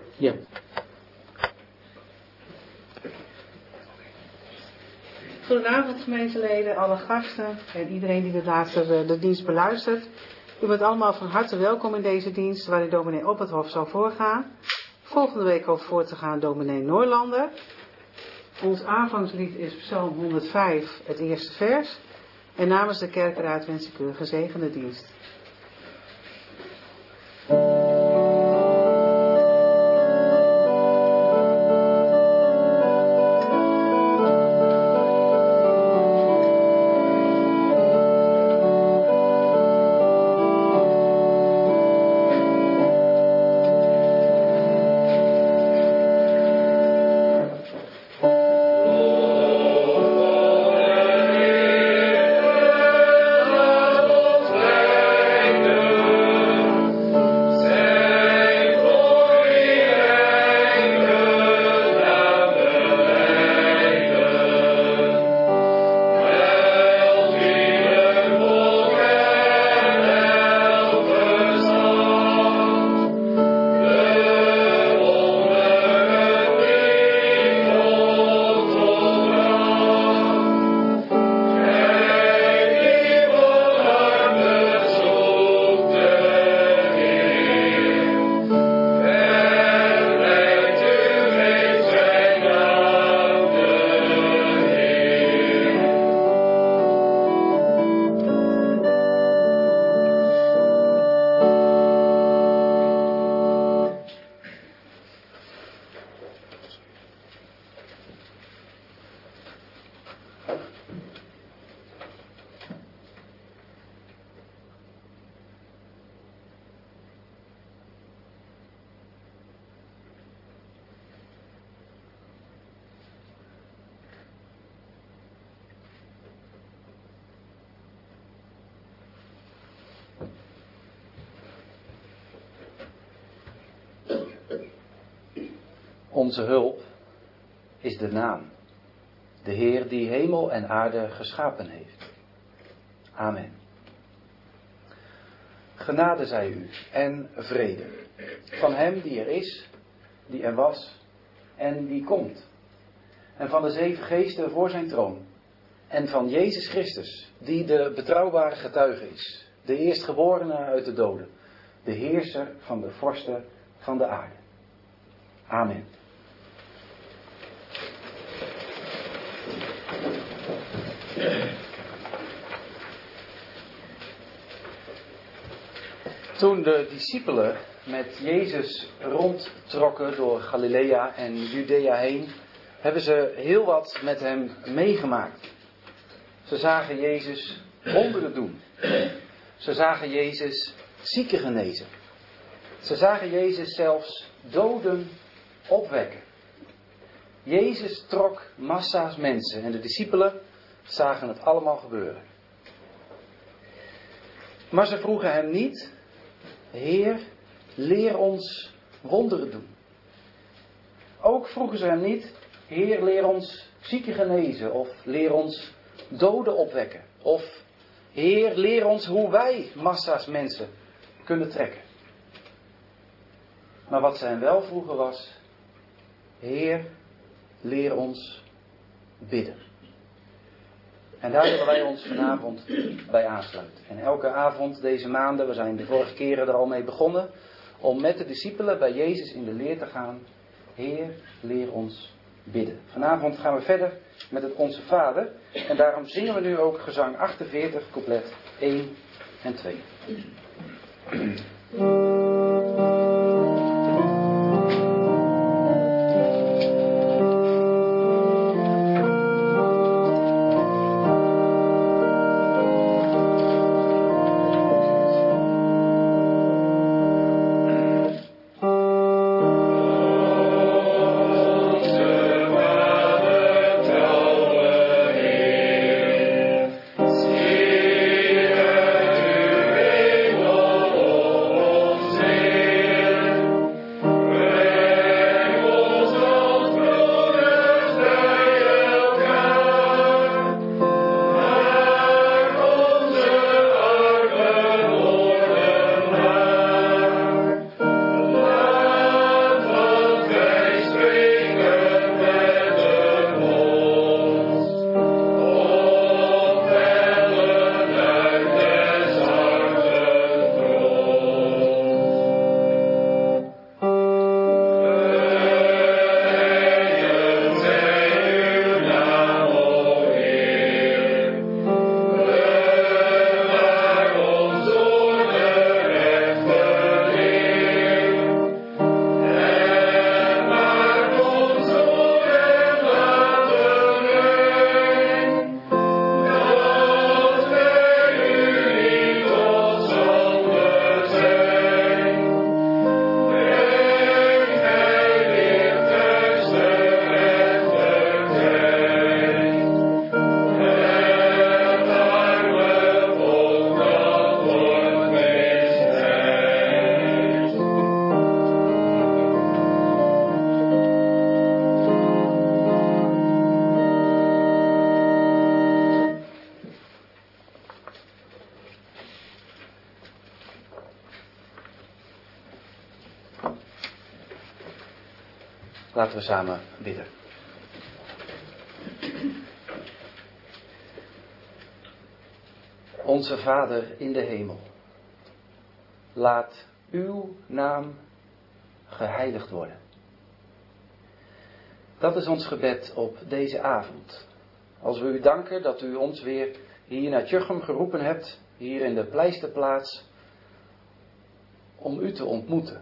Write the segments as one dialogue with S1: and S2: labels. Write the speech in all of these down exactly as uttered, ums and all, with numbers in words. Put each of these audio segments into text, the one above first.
S1: Ja.
S2: Goedenavond gemeenteleden, alle gasten en iedereen die de laatste de, de dienst beluistert. U bent allemaal van harte welkom in deze dienst waarin dominee Opperthof zal voorgaan. Volgende week ook voor te gaan dominee Noorlander. Ons aanvangslied is Psalm honderdvijf, het eerste vers. En namens de kerkenraad wens ik u een gezegende dienst.
S1: Onze hulp is de naam, de Heer die hemel en aarde geschapen heeft. Amen. Genade zij u en vrede van hem die er is, die er was en die komt. En van de zeven geesten voor zijn troon. En van Jezus Christus, die de betrouwbare getuige is, de eerstgeborene uit de doden, de heerser van de vorsten van de aarde. Amen. Toen de discipelen met Jezus rondtrokken door Galilea en Judea heen, hebben ze heel wat met hem meegemaakt. Ze zagen Jezus wonderen doen. Ze zagen Jezus zieken genezen. Ze zagen Jezus zelfs doden opwekken. Jezus trok massa's mensen en de discipelen zagen het allemaal gebeuren. Maar ze vroegen hem niet: Heer, leer ons wonderen doen. Ook vroegen ze hem niet: Heer, leer ons zieken genezen of leer ons doden opwekken. Of Heer, leer ons hoe wij massa's mensen kunnen trekken. Maar wat ze hem wel vroegen was: Heer, leer ons bidden. En daar willen wij ons vanavond bij aansluiten. En elke avond deze maanden, we zijn de vorige keren er al mee begonnen, om met de discipelen bij Jezus in de leer te gaan: Heer, leer ons bidden. Vanavond gaan we verder met het Onze Vader. En daarom zingen we nu ook gezang achtenveertig, couplet één en twee.
S3: Say
S1: Laten we samen bidden. Onze Vader in de hemel, laat uw naam geheiligd worden. Dat is ons gebed op deze avond. Als we u danken dat u ons weer hier naar Tjuchem geroepen hebt, hier in de Pleisterplaats, om u te ontmoeten.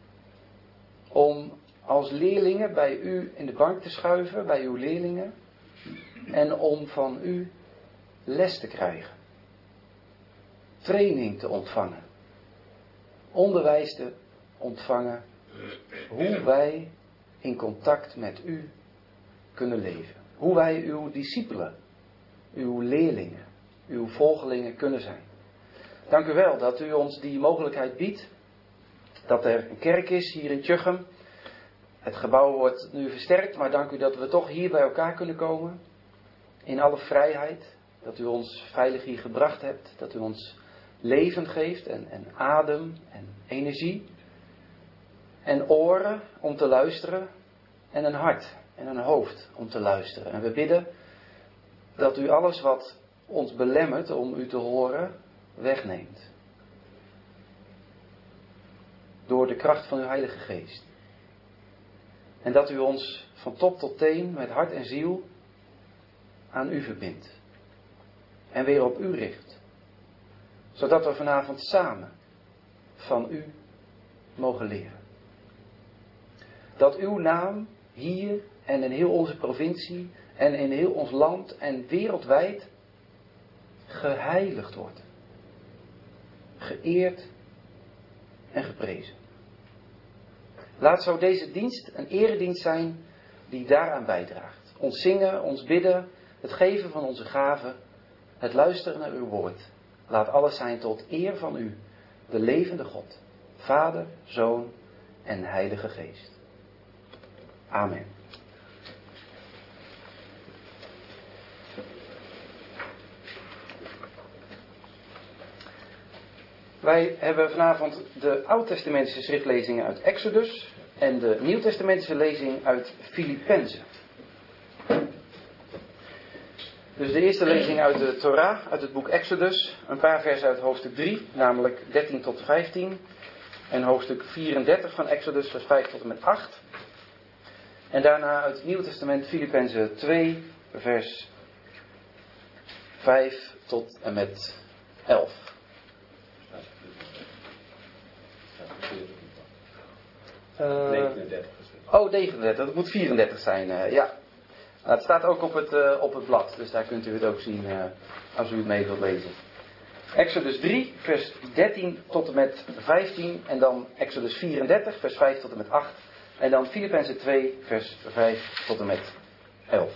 S1: Om als leerlingen bij u in de bank te schuiven, bij uw leerlingen, en om van u les te krijgen. Training te ontvangen. Onderwijs te ontvangen. Hoe wij in contact met u kunnen leven. Hoe wij uw discipelen, uw leerlingen, uw volgelingen kunnen zijn. Dank u wel dat u ons die mogelijkheid biedt. Dat er een kerk is hier in Tjuchem. Het gebouw wordt nu versterkt, maar dank u dat we toch hier bij elkaar kunnen komen. In alle vrijheid. Dat u ons veilig hier gebracht hebt. Dat u ons leven geeft en, en adem en energie. En oren om te luisteren. En een hart en een hoofd om te luisteren. En we bidden dat u alles wat ons belemmert om u te horen, wegneemt. Door de kracht van uw Heilige Geest. En dat u ons van top tot teen met hart en ziel aan u verbindt. En weer op u richt. Zodat we vanavond samen van u mogen leren. Dat uw naam hier en in heel onze provincie en in heel ons land en wereldwijd geheiligd wordt. Geëerd en geprezen. Laat zo deze dienst een eredienst zijn die daaraan bijdraagt. Ons zingen, ons bidden, het geven van onze gaven, het luisteren naar uw woord. Laat alles zijn tot eer van u, de levende God, Vader, Zoon en Heilige Geest. Amen. Wij hebben vanavond de Oud-testamentische schriftlezingen uit Exodus en de Nieuw-testamentische lezing uit Filippenzen. Dus de eerste lezing uit de Torah, uit het boek Exodus, een paar versen uit hoofdstuk drie, namelijk dertien tot vijftien. En hoofdstuk vierendertig van Exodus, vers vijf tot en met acht. En daarna uit het Nieuwe Testament Filippenzen twee, vers vijf tot en met elf. Uh, negenendertig. Oh, negenendertig. Dat moet vierendertig zijn. Uh, ja. Nou, het staat ook op het, uh, op het blad. Dus daar kunt u het ook zien uh, als u het mee wilt lezen. Exodus drie, vers dertien tot en met vijftien. En dan Exodus vierendertig, vers vijf tot en met acht. En dan Filippenzen twee, vers vijf tot en met elf.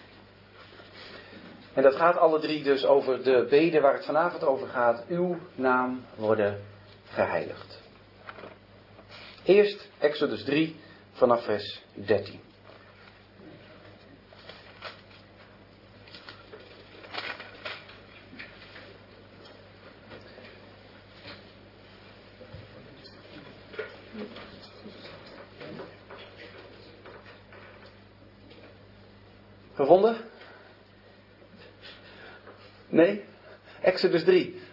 S1: En dat gaat alle drie dus over de bede waar het vanavond over gaat. Uw naam worden geheiligd. Eerst Exodus drie vanaf vers dertien. Gevonden? Nee? Exodus drie.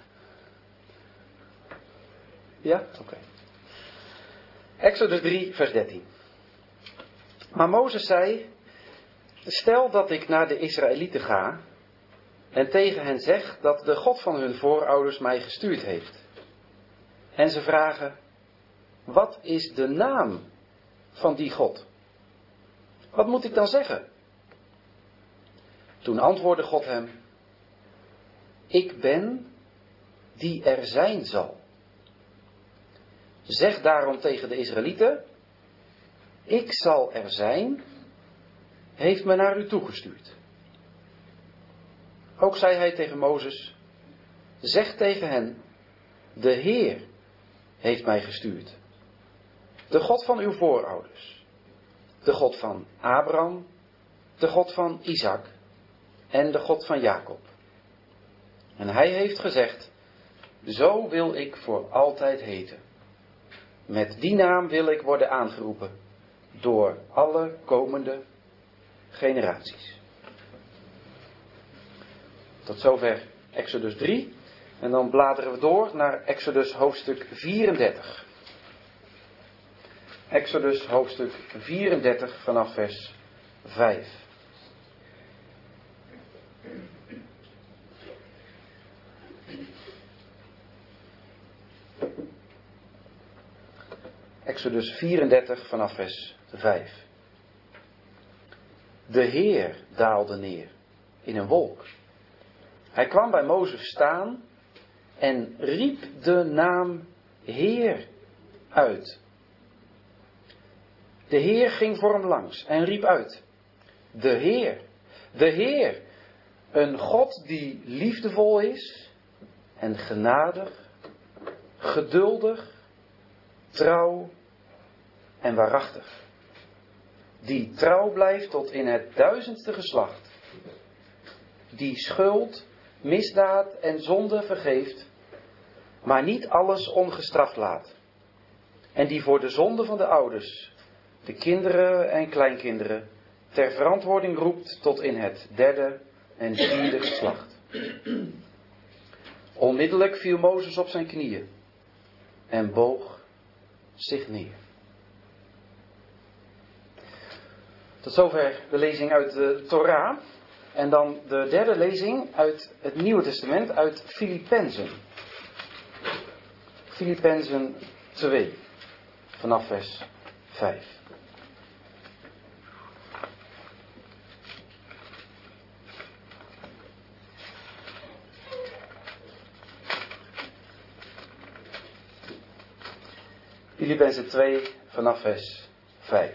S1: Ja? Oké. Okay. Exodus drie, vers dertien. Maar Mozes zei: stel dat ik naar de Israëlieten ga en tegen hen zeg dat de God van hun voorouders mij gestuurd heeft. En ze vragen: wat is de naam van die God? Wat moet ik dan zeggen? Toen antwoordde God hem: ik ben die er zijn zal. Zeg daarom tegen de Israëlieten: ik zal er zijn, heeft me naar u toegestuurd. Ook zei hij tegen Mozes: zeg tegen hen: de Heer heeft mij gestuurd. De God van uw voorouders. De God van Abraham, de God van Isaac en de God van Jacob. En hij heeft gezegd: zo wil ik voor altijd heten. Met die naam wil ik worden aangeroepen door alle komende generaties. Tot zover Exodus drie. En dan bladeren we door naar Exodus hoofdstuk vierendertig. Exodus hoofdstuk vierendertig vanaf vers vijf. Exodus vierendertig vanaf vers vijf. De Heer daalde neer in een wolk. Hij kwam bij Mozes staan en riep de naam Heer uit. De Heer ging voor hem langs en riep uit: De Heer, de Heer, een God die liefdevol is en genadig, geduldig, trouw en waarachtig. Die trouw blijft tot in het duizendste geslacht. Die schuld, misdaad en zonde vergeeft, maar niet alles ongestraft laat. En die voor de zonde van de ouders, de kinderen en kleinkinderen, ter verantwoording roept tot in het derde en vierde geslacht. Onmiddellijk viel Mozes op zijn knieën en boog zich neer. Tot zover de lezing uit de Torah. En dan de derde lezing uit het Nieuwe Testament, uit Filippenzen. Filippenzen twee, vanaf vers vijf. Filippenzen twee, vanaf vers vijf.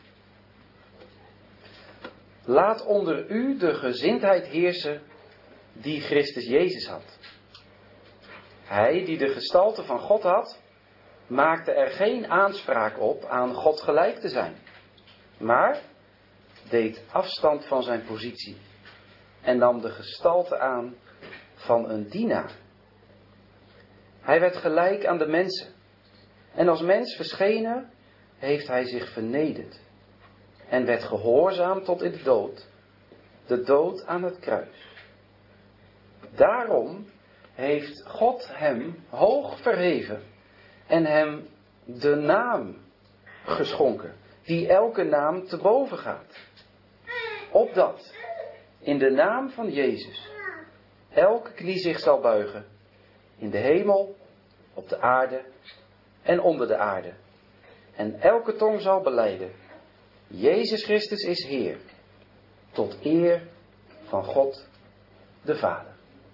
S1: Laat onder u de gezindheid heersen die Christus Jezus had. Hij die de gestalte van God had, maakte er geen aanspraak op aan God gelijk te zijn, maar deed afstand van zijn positie en nam de gestalte aan van een dienaar. Hij werd gelijk aan de mensen en als mens verschenen heeft hij zich vernederd en werd gehoorzaam tot in de dood, de dood aan het kruis. Daarom heeft God hem hoog verheven en hem de naam geschonken, die elke naam te boven gaat. Opdat in de naam van Jezus elke knie zich zal buigen, in de hemel, op de aarde en onder de aarde. En elke tong zal belijden: Jezus Christus is Heer, tot eer van God de Vader.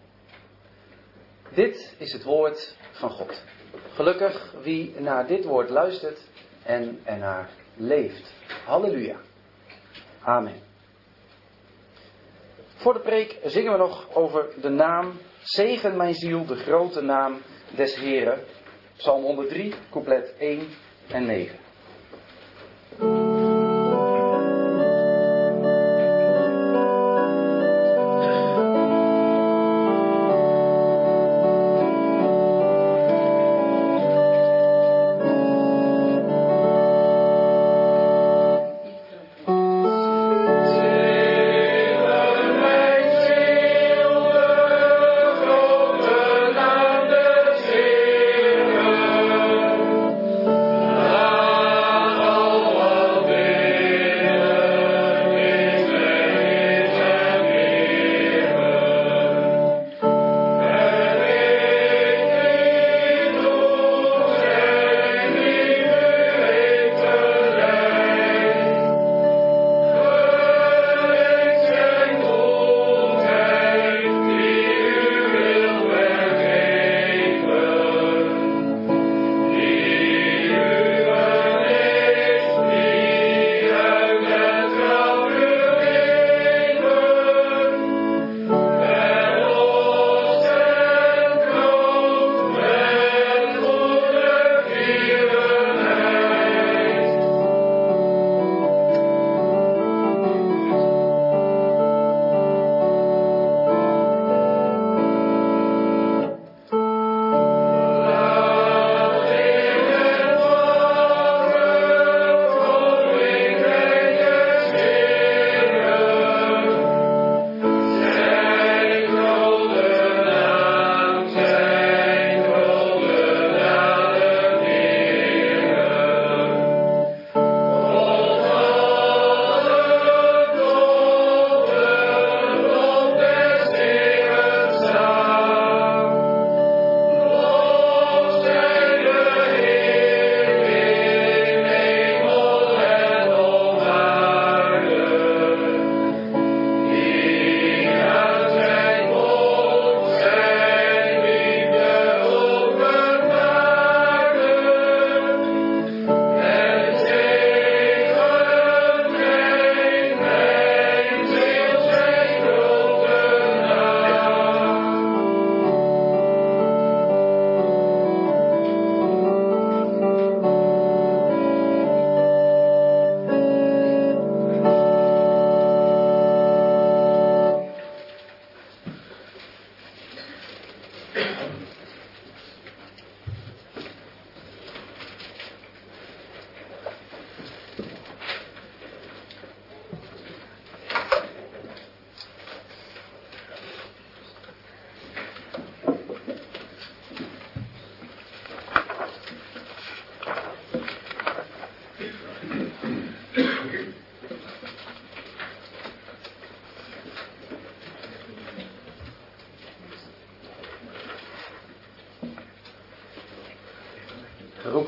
S1: Dit is het woord van God. Gelukkig wie naar dit woord luistert en ernaar leeft. Halleluja. Amen. Voor de preek zingen we nog over de naam: Zegen mijn ziel, de grote naam des Heren. Psalm honderddrie, couplet één en negen.
S3: Ah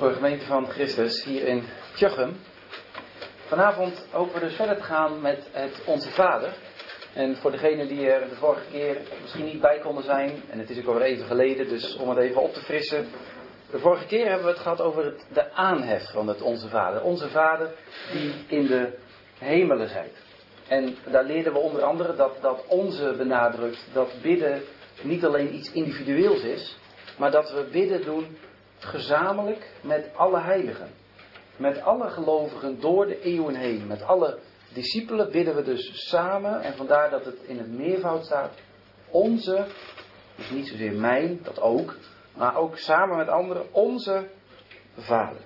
S1: Open Gemeente van Christus hier in Tjuchem. Vanavond hopen we dus verder te gaan met het Onze Vader. En voor degenen die er de vorige keer misschien niet bij konden zijn, en het is ook alweer even geleden, dus om het even op te frissen. De vorige keer hebben we het gehad over het, de aanhef van het Onze Vader. Onze Vader die in de hemelen zijt. En daar leerden we onder andere dat, dat onze benadrukt dat bidden niet alleen iets individueels is, maar dat we bidden doen gezamenlijk met alle heiligen. Met alle gelovigen door de eeuwen heen. Met alle discipelen bidden we dus samen. En vandaar dat het in het meervoud staat. Onze, dus niet zozeer mijn, dat ook. Maar ook samen met anderen, onze Vader.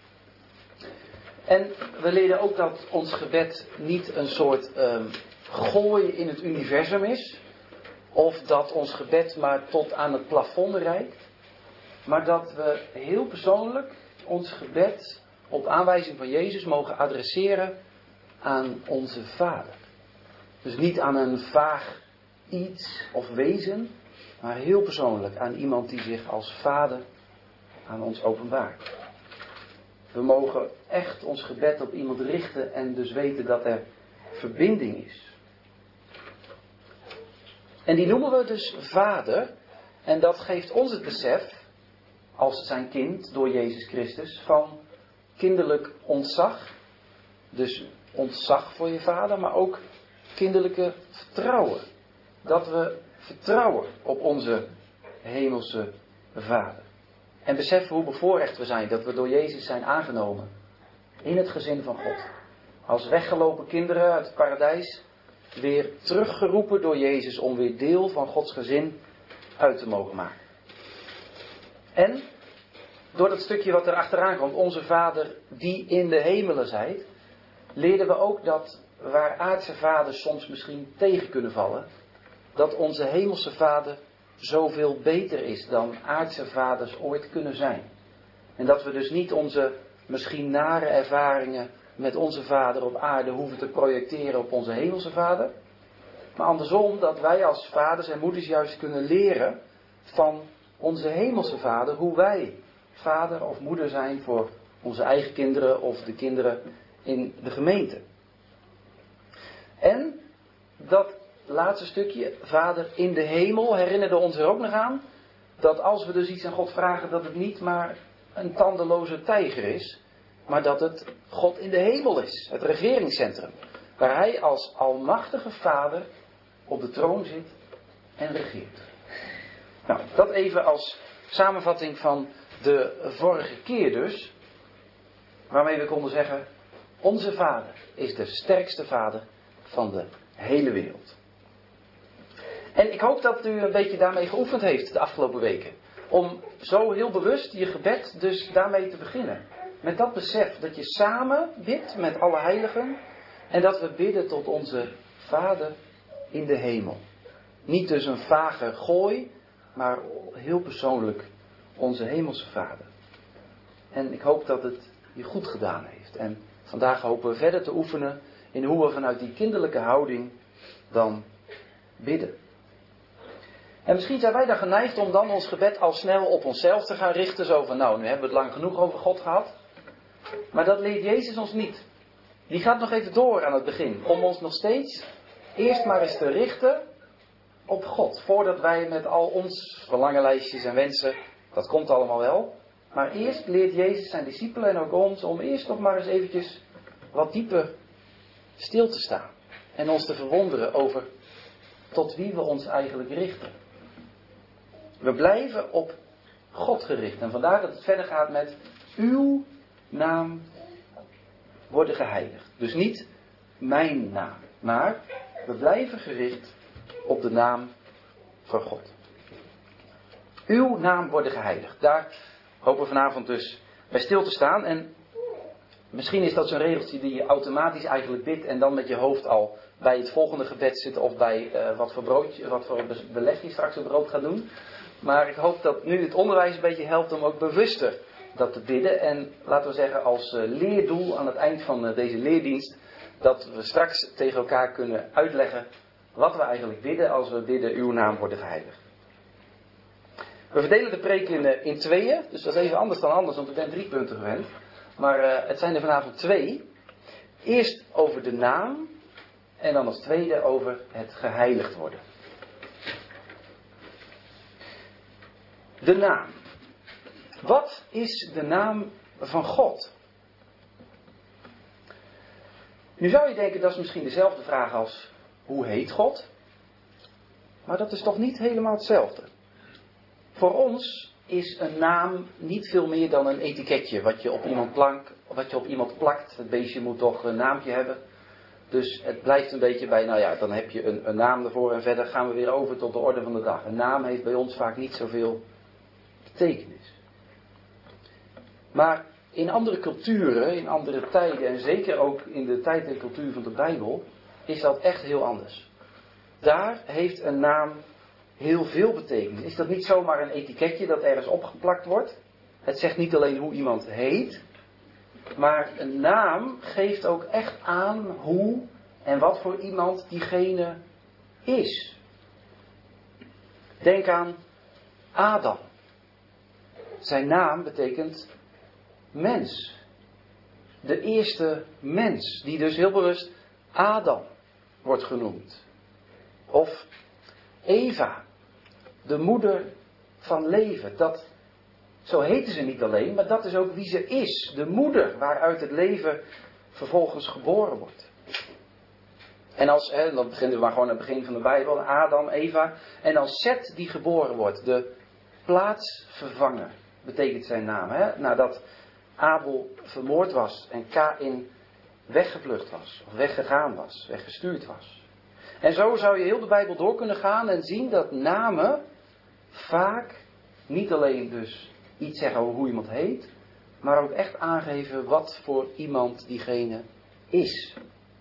S1: En we leren ook dat ons gebed niet een soort um, gooien in het universum is. Of dat ons gebed maar tot aan het plafond reikt. Maar dat we heel persoonlijk ons gebed op aanwijzing van Jezus mogen adresseren aan onze Vader. Dus niet aan een vaag iets of wezen, maar heel persoonlijk aan iemand die zich als Vader aan ons openbaart. We mogen echt ons gebed op iemand richten en dus weten dat er verbinding is. En die noemen we dus Vader. En dat geeft ons het besef, als zijn kind door Jezus Christus, van kinderlijk ontzag. Dus ontzag voor je vader, maar ook kinderlijke vertrouwen. Dat we vertrouwen op onze hemelse Vader. En beseffen hoe bevoorrecht we zijn dat we door Jezus zijn aangenomen in het gezin van God. Als weggelopen kinderen uit het paradijs weer teruggeroepen door Jezus om weer deel van Gods gezin uit te mogen maken. En door dat stukje wat er achteraan komt, onze Vader die in de hemelen zijt, leerden we ook dat waar aardse vaders soms misschien tegen kunnen vallen, dat onze hemelse Vader zoveel beter is dan aardse vaders ooit kunnen zijn. En dat we dus niet onze misschien nare ervaringen met onze Vader op aarde hoeven te projecteren op onze hemelse Vader. Maar andersom dat wij als vaders en moeders juist kunnen leren van onze hemelse Vader hoe wij vader of moeder zijn voor onze eigen kinderen of de kinderen in de gemeente. En dat laatste stukje, Vader in de hemel, herinnerde ons er ook nog aan dat als we dus iets aan God vragen, dat het niet maar een tandeloze tijger is, maar dat het God in de hemel is, het regeringscentrum, waar hij als almachtige Vader op de troon zit en regeert. Nou, dat even als samenvatting van de vorige keer dus, waarmee we konden zeggen, onze Vader is de sterkste Vader van de hele wereld. En ik hoop dat u een beetje daarmee geoefend heeft de afgelopen weken. Om zo heel bewust je gebed dus daarmee te beginnen. Met dat besef dat je samen bidt met alle heiligen. En dat we bidden tot onze Vader in de hemel. Niet dus een vage gooi, maar heel persoonlijk onze hemelse Vader. En ik hoop dat het je goed gedaan heeft. En vandaag hopen we verder te oefenen in hoe we vanuit die kinderlijke houding dan bidden. En misschien zijn wij dan geneigd om dan ons gebed al snel op onszelf te gaan richten. Zo van, nou, nu hebben we het lang genoeg over God gehad. Maar dat leert Jezus ons niet. Die gaat nog even door aan het begin. Om ons nog steeds eerst maar eens te richten op God. Voordat wij met al ons verlangenlijstjes en wensen, dat komt allemaal wel. Maar eerst leert Jezus zijn discipelen en ook ons om eerst nog maar eens eventjes wat dieper stil te staan. En ons te verwonderen over tot wie we ons eigenlijk richten. We blijven op God gericht. En vandaar dat het verder gaat met uw naam worden geheiligd. Dus niet mijn naam. Maar we blijven gericht op de naam van God. Uw naam worden geheiligd. Daar hopen we vanavond dus bij stil te staan. En misschien is dat zo'n regeltje die je automatisch eigenlijk bidt en dan met je hoofd al bij het volgende gebed zit of bij uh, wat voor broodje, wat voor beleg je straks op brood gaat doen. Maar ik hoop dat nu het onderwijs een beetje helpt om ook bewuster dat te bidden. En laten we zeggen als uh, leerdoel aan het eind van uh, deze leerdienst, dat we straks tegen elkaar kunnen uitleggen wat we eigenlijk bidden als we bidden uw naam worden geheiligd. We verdelen de preek in, in tweeën, dus dat is even anders dan anders, want ik ben drie punten gewend. Maar uh, het zijn er vanavond twee. Eerst over de naam en dan als tweede over het geheiligd worden. De naam. Wat is de naam van God? Nu zou je denken, dat is misschien dezelfde vraag als, hoe heet God? Maar dat is toch niet helemaal hetzelfde. Voor ons is een naam niet veel meer dan een etiketje wat je op iemand plankt, wat je op iemand plakt. Het beestje moet toch een naampje hebben. Dus het blijft een beetje bij, nou ja, dan heb je een, een naam ervoor en verder gaan we weer over tot de orde van de dag. Een naam heeft bij ons vaak niet zoveel betekenis. Maar in andere culturen, in andere tijden en zeker ook in de tijd en cultuur van de Bijbel, is dat echt heel anders. Daar heeft een naam heel veel betekenis. Is dat niet zomaar een etiketje dat ergens opgeplakt wordt? Het zegt niet alleen hoe iemand heet, maar een naam geeft ook echt aan hoe en wat voor iemand diegene is. Denk aan Adam. Zijn naam betekent mens. De eerste mens, die dus heel bewust Adam wordt genoemd. Of Eva, de moeder van leven. Dat, zo heten ze niet alleen, maar dat is ook wie ze is. De moeder waaruit het leven vervolgens geboren wordt. En als, hè, dan beginnen we maar gewoon aan het begin van de Bijbel. Adam, Eva. En als Seth die geboren wordt, de plaatsvervanger, betekent zijn naam. Hè? Nadat Abel vermoord was en Kaïn weggevlucht was. Of weggegaan was, weggestuurd was. En zo zou je heel de Bijbel door kunnen gaan en zien dat namen vaak niet alleen dus iets zeggen over hoe iemand heet, maar ook echt aangeven wat voor iemand diegene is.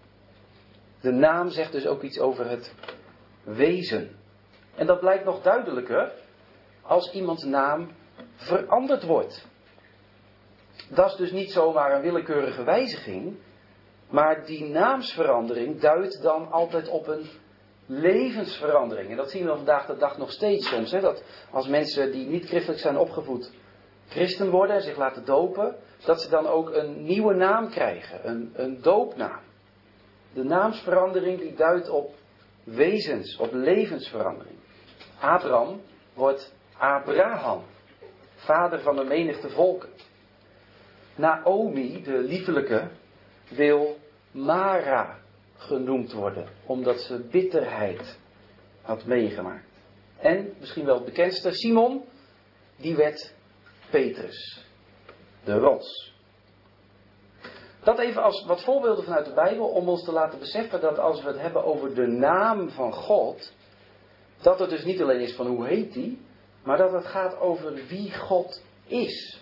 S1: De naam zegt dus ook iets over het wezen. En dat blijkt nog duidelijker als iemands naam veranderd wordt. Dat is dus niet zomaar een willekeurige wijziging, maar die naamsverandering duidt dan altijd op een levensverandering. En dat zien we vandaag de dag nog steeds soms. Hè? Dat als mensen die niet christelijk zijn opgevoed christen worden en zich laten dopen, dat ze dan ook een nieuwe naam krijgen. Een, een doopnaam. De naamsverandering die duidt op wezens, op levensverandering. Abraham wordt Abraham, vader van de menigte volken. Naomi, de liefelijke, wil Mara genoemd worden, omdat ze bitterheid had meegemaakt. En, misschien wel het bekendste, Simon, die werd Petrus, de rots. Dat even als wat voorbeelden vanuit de Bijbel, om ons te laten beseffen dat als we het hebben over de naam van God, dat het dus niet alleen is van hoe heet die, maar dat het gaat over wie God is.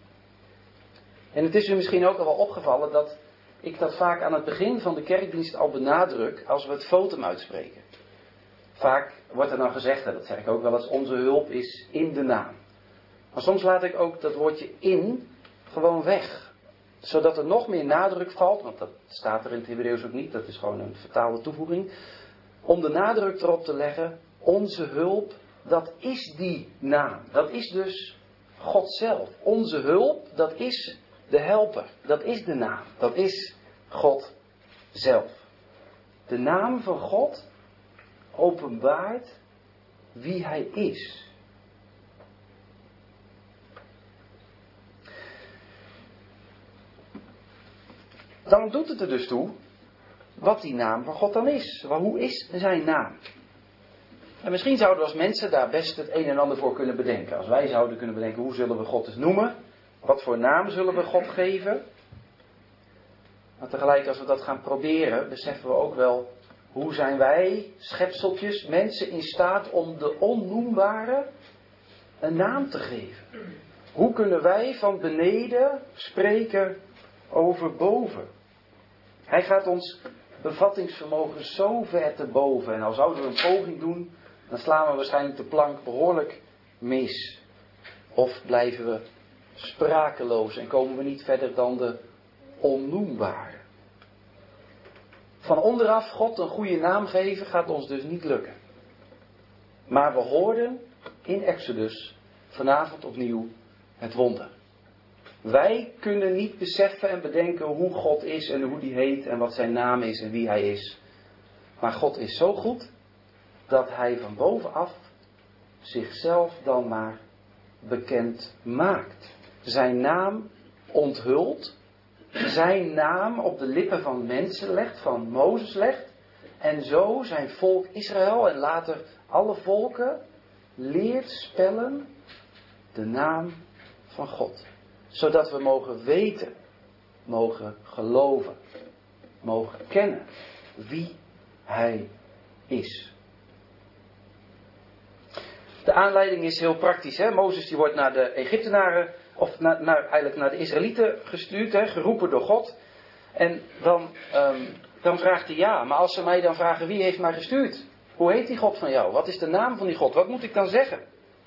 S1: En het is u misschien ook al wel opgevallen dat ik dat vaak aan het begin van de kerkdienst al benadruk als we het votum uitspreken. Vaak wordt er dan gezegd, en dat zeg ik ook wel eens, onze hulp is in de naam. Maar soms laat ik ook dat woordje in gewoon weg. Zodat er nog meer nadruk valt, want dat staat er in het Hebreeuws ook niet, dat is gewoon een vertaalde toevoeging. Om de nadruk erop te leggen, onze hulp, dat is die naam. Dat is dus God zelf. Onze hulp, dat is de helper. Dat is de naam. Dat is God zelf. De naam van God openbaart wie hij is. Dan doet het er dus toe wat die naam van God dan is. Maar hoe is zijn naam? En misschien zouden we als mensen daar best het een en ander voor kunnen bedenken. Als wij zouden kunnen bedenken, hoe zullen we God eens noemen? Wat voor naam zullen we God geven? Maar tegelijk als we dat gaan proberen, beseffen we ook wel, hoe zijn wij, schepseltjes, mensen in staat om de onnoembare een naam te geven? Hoe kunnen wij van beneden spreken over boven? Hij gaat ons bevattingsvermogen zo ver te boven. En al zouden we een poging doen, dan slaan we waarschijnlijk de plank behoorlijk mis. Of blijven we sprakeloos en komen we niet verder dan de onnoembare. Van onderaf God een goede naam geven gaat ons dus niet lukken. Maar we hoorden in Exodus vanavond opnieuw het wonder. Wij kunnen niet beseffen en bedenken hoe God is en hoe die heet en wat zijn naam is en wie hij is. Maar God is zo goed dat hij van bovenaf zichzelf dan maar bekend maakt. Zijn naam onthult, zijn naam op de lippen van mensen legt, van Mozes legt. En zo zijn volk Israël en later alle volken leert spellen de naam van God. Zodat we mogen weten, mogen geloven, mogen kennen wie hij is. De aanleiding is heel praktisch. Hè? Mozes die wordt naar de Egyptenaren, of naar, naar, eigenlijk naar de Israëlieten gestuurd, hè? Geroepen door God. En dan, um, dan vraagt hij ja, maar als ze mij dan vragen wie heeft mij gestuurd? Hoe heet die God van jou? Wat is de naam van die God? Wat moet ik dan zeggen?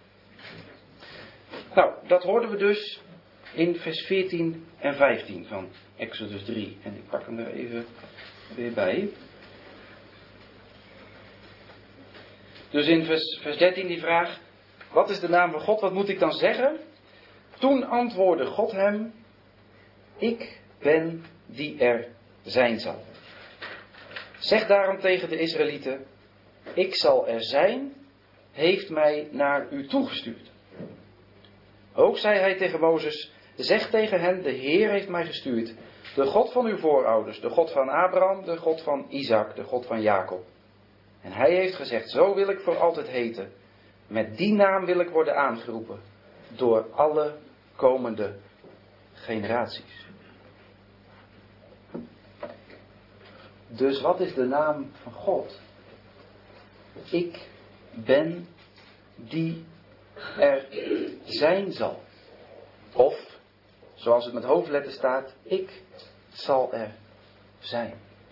S1: Nou, dat hoorden we dus in vers veertien en vijftien van Exodus drie. En ik pak hem er even weer bij. Dus in vers, vers dertien die vraag, wat is de naam van God? Wat moet ik dan zeggen? Toen antwoordde God hem, ik ben die er zijn zal. Zeg daarom tegen de Israëlieten, ik zal er zijn, heeft mij naar u toegestuurd. Ook zei hij tegen Mozes, zeg tegen hen, de Heer heeft mij gestuurd. De God van uw voorouders, de God van Abraham, de God van Isaac, de God van Jacob. En hij heeft gezegd, zo wil ik voor altijd heten. Met die naam wil ik worden aangeroepen. Door alle komende generaties. Dus wat is de naam van God? Ik ben die er zijn zal. Of, zoals het met hoofdletter staat, ik zal er zijn.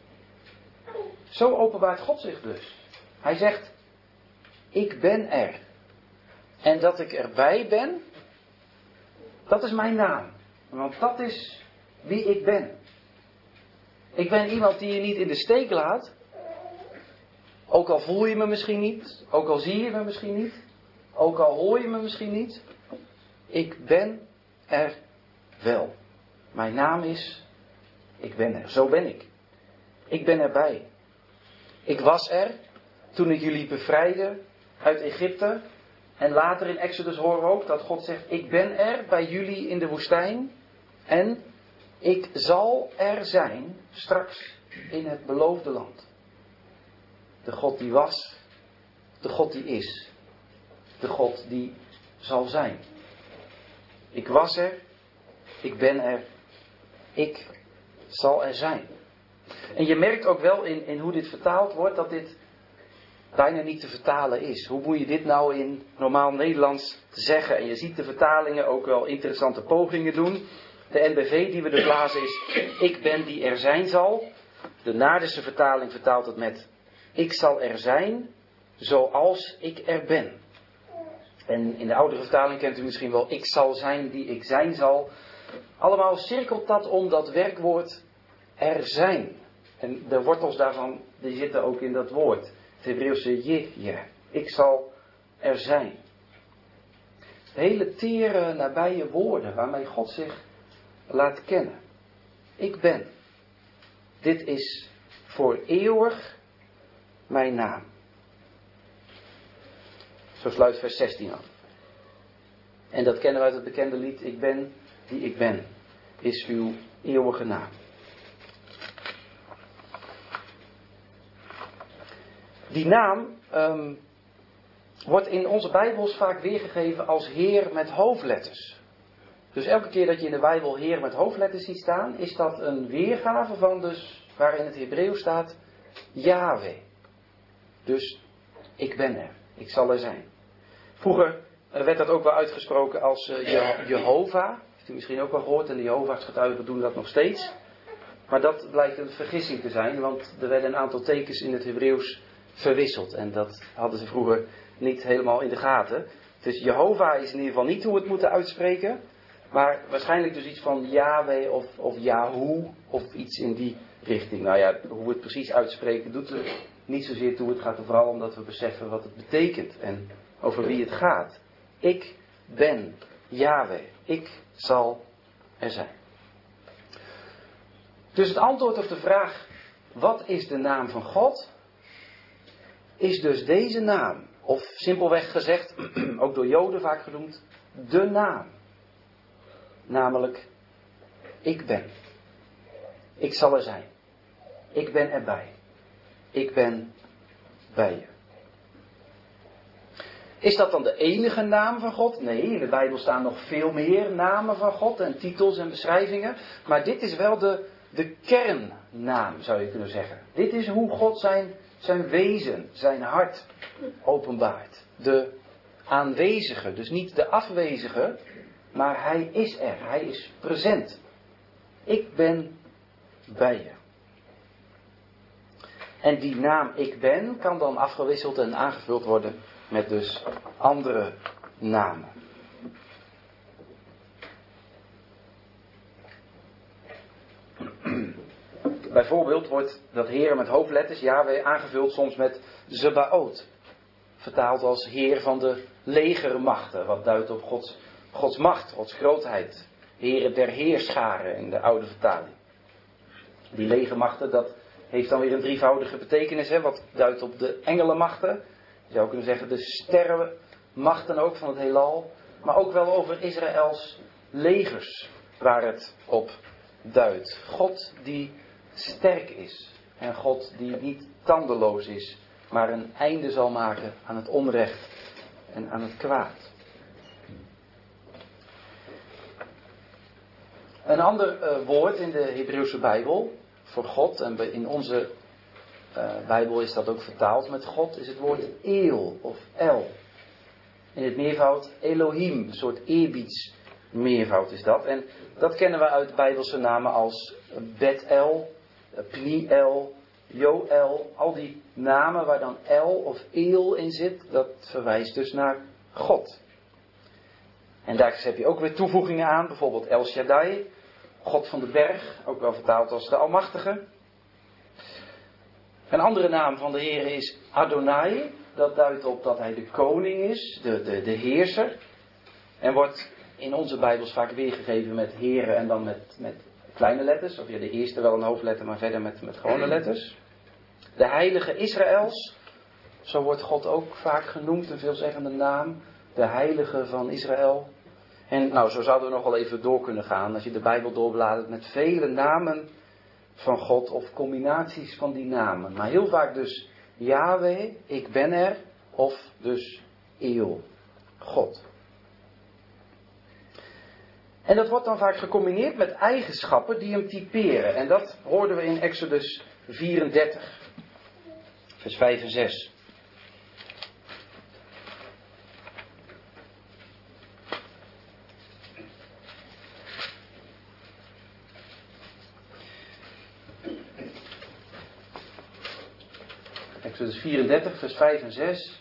S1: Zo openbaart God zich dus. Hij zegt, ik ben er. En dat ik erbij ben, dat is mijn naam. Want dat is wie ik ben. Ik ben iemand die je niet in de steek laat. Ook al voel je me misschien niet. Ook al zie je me misschien niet. Ook al hoor je me misschien niet. Ik ben er wel. Mijn naam is, ik ben er. Zo ben ik. Ik ben erbij. Ik was er toen ik jullie bevrijdde uit Egypte. En later in Exodus horen we ook dat God zegt, ik ben er bij jullie in de woestijn. En ik zal er zijn straks in het beloofde land. De God die was, de God die is, de God die zal zijn. Ik was er, ik ben er, ik zal er zijn. En je merkt ook wel in, in hoe dit vertaald wordt, dat dit bijna niet te vertalen is. Hoe moet je dit nou in normaal Nederlands zeggen? En je ziet de vertalingen ook wel interessante pogingen doen. De N B V die we dus lazen is, ik ben die er zijn zal. De Naardense vertaling vertaalt het met, ik zal er zijn zoals ik er ben. En in de oudere vertaling kent u misschien wel, ik zal zijn die ik zijn zal. Allemaal cirkelt dat om dat werkwoord er zijn. En de wortels daarvan, die zitten ook in dat woord. Het Hebreeuwse je, ik zal er zijn. Hele tere, nabije woorden waarmee God zich laat kennen. Ik ben. Dit is voor eeuwig mijn naam. Zo sluit vers zestien af. En dat kennen we uit het bekende lied, ik ben die ik ben, is uw eeuwige naam. Die naam um, wordt in onze Bijbels vaak weergegeven als Heer met hoofdletters. Dus elke keer dat je in de Bijbel Heer met hoofdletters ziet staan, is dat een weergave van dus, waar in het Hebreeuws staat, Yahweh. Dus, ik ben er, ik zal er zijn. Vroeger werd dat ook wel uitgesproken als uh, Je- Jehovah. Heeft u misschien ook wel gehoord, en de Jehovah's getuigen doen dat nog steeds. Maar dat blijkt een vergissing te zijn, want er werden een aantal tekens in het Hebreeuws verwisseld. En dat hadden ze vroeger niet helemaal in de gaten. Dus Jehovah is in ieder geval niet hoe we het moeten uitspreken. Maar waarschijnlijk dus iets van Yahweh of, of Yahoo of iets in die richting. Nou ja, hoe we het precies uitspreken doet er niet zozeer toe. Het gaat er vooral om dat we beseffen wat het betekent en over wie het gaat. Ik ben Yahweh. Ik zal er zijn. Dus het antwoord op de vraag, wat is de naam van God? Is dus deze naam, of simpelweg gezegd, ook door Joden vaak genoemd, de naam. Namelijk, ik ben. Ik zal er zijn. Ik ben erbij. Ik ben bij je. Is dat dan de enige naam van God? Nee, in de Bijbel staan nog veel meer namen van God en titels en beschrijvingen. Maar dit is wel de, de kernnaam, zou je kunnen zeggen. Dit is hoe God zijn, zijn wezen, zijn hart openbaart. De aanwezige, dus niet de afwezige, maar hij is er, hij is present. Ik ben bij je. En die naam ik ben kan dan afgewisseld en aangevuld worden met dus andere namen. Bijvoorbeeld wordt dat Heer met hoofdletters, Yahweh, aangevuld soms met Zebaot. Vertaald als Heer van de legermachten, wat duidt op Gods, Gods macht, Gods grootheid. Heere der heerscharen in de oude vertaling. Die legermachten, dat heeft dan weer een drievoudige betekenis, hè, wat duidt op de engelenmachten. Je zou kunnen zeggen de sterrenmachten ook van het heelal. Maar ook wel over Israëls legers, waar het op duidt. God die sterk is. En God die niet tandeloos is, maar een einde zal maken aan het onrecht en aan het kwaad. Een ander uh, woord in de Hebreeuwse Bijbel voor God, en in onze uh, Bijbel is dat ook vertaald met God, is het woord Eel of El. In het meervoud Elohim, een soort eerbieds meervoud is dat. En dat kennen we uit Bijbelse namen als Bet-El, Pniel, Joel. Al die namen waar dan El of Eel in zit, dat verwijst dus naar God. En daar heb je ook weer toevoegingen aan, bijvoorbeeld El Shaddai, God van de berg, ook wel vertaald als de Almachtige. Een andere naam van de Heer is Adonai, dat duidt op dat hij de koning is, de, de, de heerser. En wordt in onze Bijbels vaak weergegeven met heren en dan met, met kleine letters, of ja, de eerste wel een hoofdletter, maar verder met, met gewone letters. De heilige Israëls, zo wordt God ook vaak genoemd, een veelzeggende naam, de heilige van Israël. En nou, zo zouden we nog wel even door kunnen gaan. Als je de Bijbel doorbladert met vele namen van God of combinaties van die namen. Maar heel vaak dus Yahweh, ik ben er, of dus Eel, God. En dat wordt dan vaak gecombineerd met eigenschappen die hem typeren. En dat hoorden we in Exodus vierendertig, vers vijf en zes. Exodus vierendertig, vers vijf en zes.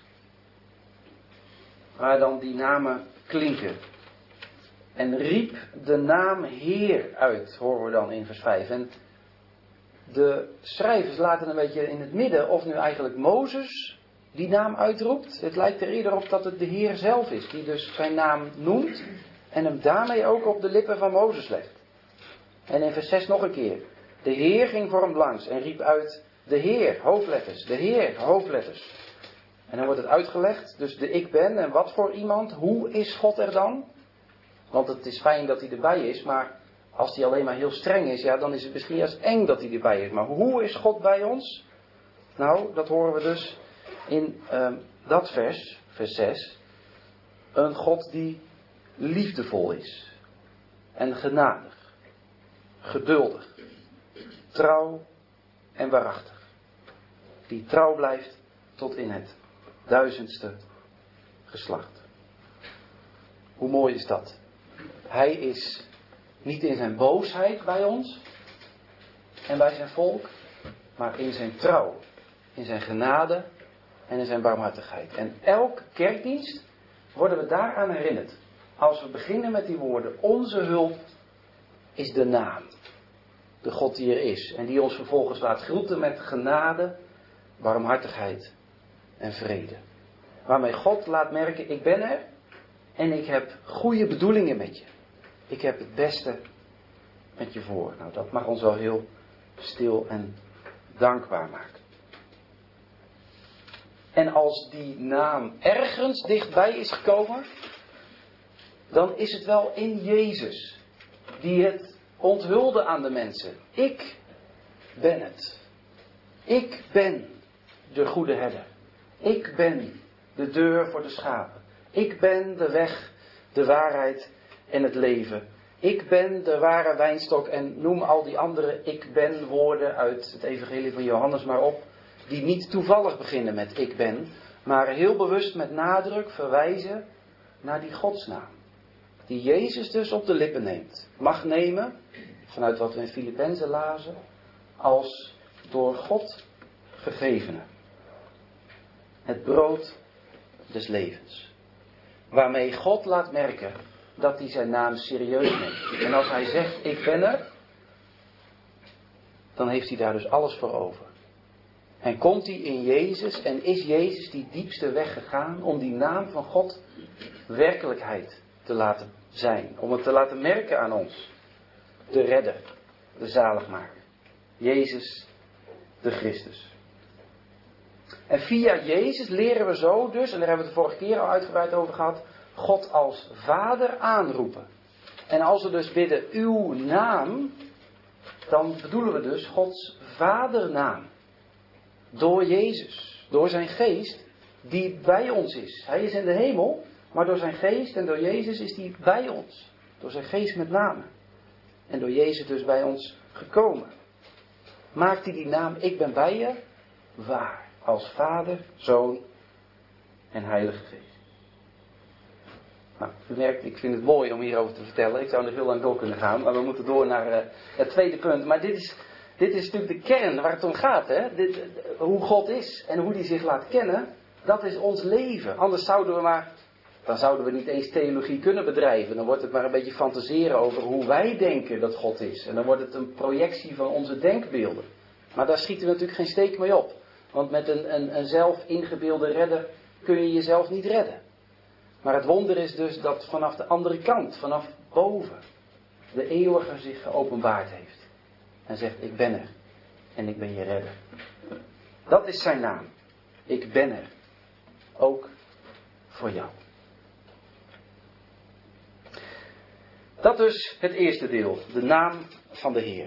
S1: Waar dan die namen klinken. En riep de naam Heer uit, horen we dan in vers vijf. En de schrijvers laten een beetje in het midden of nu eigenlijk Mozes die naam uitroept. Het lijkt er eerder op dat het de Heer zelf is, die dus zijn naam noemt en hem daarmee ook op de lippen van Mozes legt. En in vers zes nog een keer. De Heer ging voor hem langs en riep uit, de Heer, hoofdletters, de Heer, hoofdletters. En dan wordt het uitgelegd, dus de ik ben en wat voor iemand, hoe is God er dan? Want het is fijn dat hij erbij is, maar als hij alleen maar heel streng is, ja, dan is het misschien juist eng dat hij erbij is. Maar hoe is God bij ons? Nou, dat horen we dus in uh, dat vers, vers zes. Een God die liefdevol is. En genadig. Geduldig. Trouw en waarachtig. Die trouw blijft tot in het duizendste geslacht. Hoe mooi is dat? Hij is niet in zijn boosheid bij ons en bij zijn volk, maar in zijn trouw, in zijn genade en in zijn barmhartigheid. En elke kerkdienst worden we daaraan herinnerd. Als we beginnen met die woorden, onze hulp is de naam. De God die er is en die ons vervolgens laat groeten met genade, barmhartigheid en vrede. Waarmee God laat merken, ik ben er en ik heb goede bedoelingen met je. Ik heb het beste met je voor. Nou, dat mag ons wel heel stil en dankbaar maken. En als die naam ergens dichtbij is gekomen, dan is het wel in Jezus, die het onthulde aan de mensen. Ik ben het. Ik ben de goede herder. Ik ben de deur voor de schapen. Ik ben de weg, de waarheid en het leven. Ik ben de ware wijnstok en noem al die andere ik ben woorden uit het evangelie van Johannes maar op. Die niet toevallig beginnen met ik ben, maar heel bewust met nadruk verwijzen naar die godsnaam. Die Jezus dus op de lippen neemt. Mag nemen, vanuit wat we in Filippenzen lazen, als door God gegevene. Het brood des levens. Waarmee God laat merken dat hij zijn naam serieus neemt. En als hij zegt ik ben er, dan heeft hij daar dus alles voor over. En komt hij in Jezus en is Jezus die diepste weg gegaan om die naam van God werkelijkheid te laten zijn. Om het te laten merken aan ons. De redder, de zaligmaker. Jezus de Christus. En via Jezus leren we zo dus, en daar hebben we het de vorige keer al uitgebreid over gehad, God als Vader aanroepen. En als we dus bidden uw naam, dan bedoelen we dus Gods Vadernaam. Door Jezus, door zijn geest die bij ons is. Hij is in de hemel, maar door zijn geest en door Jezus is hij bij ons. Door zijn geest met name. En door Jezus dus bij ons gekomen. Maakt hij die naam ik ben bij je waar. Als Vader, Zoon en Heilige Geest. Nou, u merkt, ik vind het mooi om hierover te vertellen. Ik zou er heel lang door kunnen gaan, maar we moeten door naar uh, het tweede punt. Maar dit is, dit is natuurlijk de kern waar het om gaat. Hè? Dit, hoe God is en hoe hij zich laat kennen, dat is ons leven. Anders zouden we maar, dan zouden we niet eens theologie kunnen bedrijven. Dan wordt het maar een beetje fantaseren over hoe wij denken dat God is. En dan wordt het een projectie van onze denkbeelden. Maar daar schieten we natuurlijk geen steek mee op. Want met een, een, een zelf ingebeelde redder kun je jezelf niet redden. Maar het wonder is dus dat vanaf de andere kant, vanaf boven, de eeuwige zich geopenbaard heeft. En zegt, ik ben er. En ik ben je redder. Dat is zijn naam. Ik ben er. Ook voor jou. Dat dus het eerste deel. De naam van de Heer.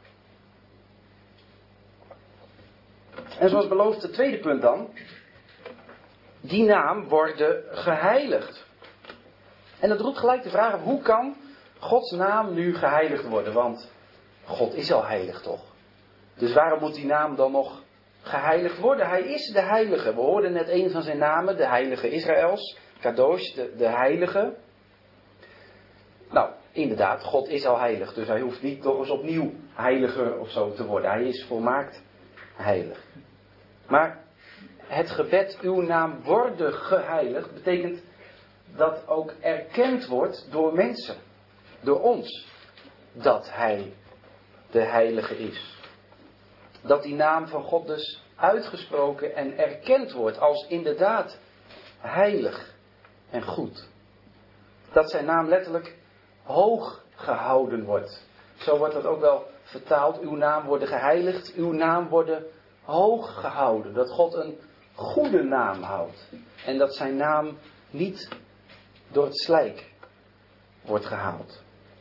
S1: En zoals beloofd, het tweede punt dan. Die naam worden geheiligd. En dat roept gelijk de vraag op, hoe kan Gods naam nu geheiligd worden? Want God is al heilig toch? Dus waarom moet die naam dan nog geheiligd worden? Hij is de heilige. We hoorden net een van zijn namen, de heilige Israëls. Kadosh, de, de heilige. Nou, inderdaad, God is al heilig. Dus hij hoeft niet nog eens opnieuw heiliger of zo te worden. Hij is volmaakt heilig. Maar het gebed, uw naam worden geheiligd, betekent dat ook erkend wordt door mensen. Door ons. Dat hij de heilige is. Dat die naam van God dus uitgesproken en erkend wordt als inderdaad heilig en goed. Dat zijn naam letterlijk hoog gehouden wordt. Zo wordt dat ook wel vertaald. Uw naam worden geheiligd, uw naam worden hoog gehouden. Dat God een goede naam houdt. En dat zijn naam niet door het slijk wordt gehaald.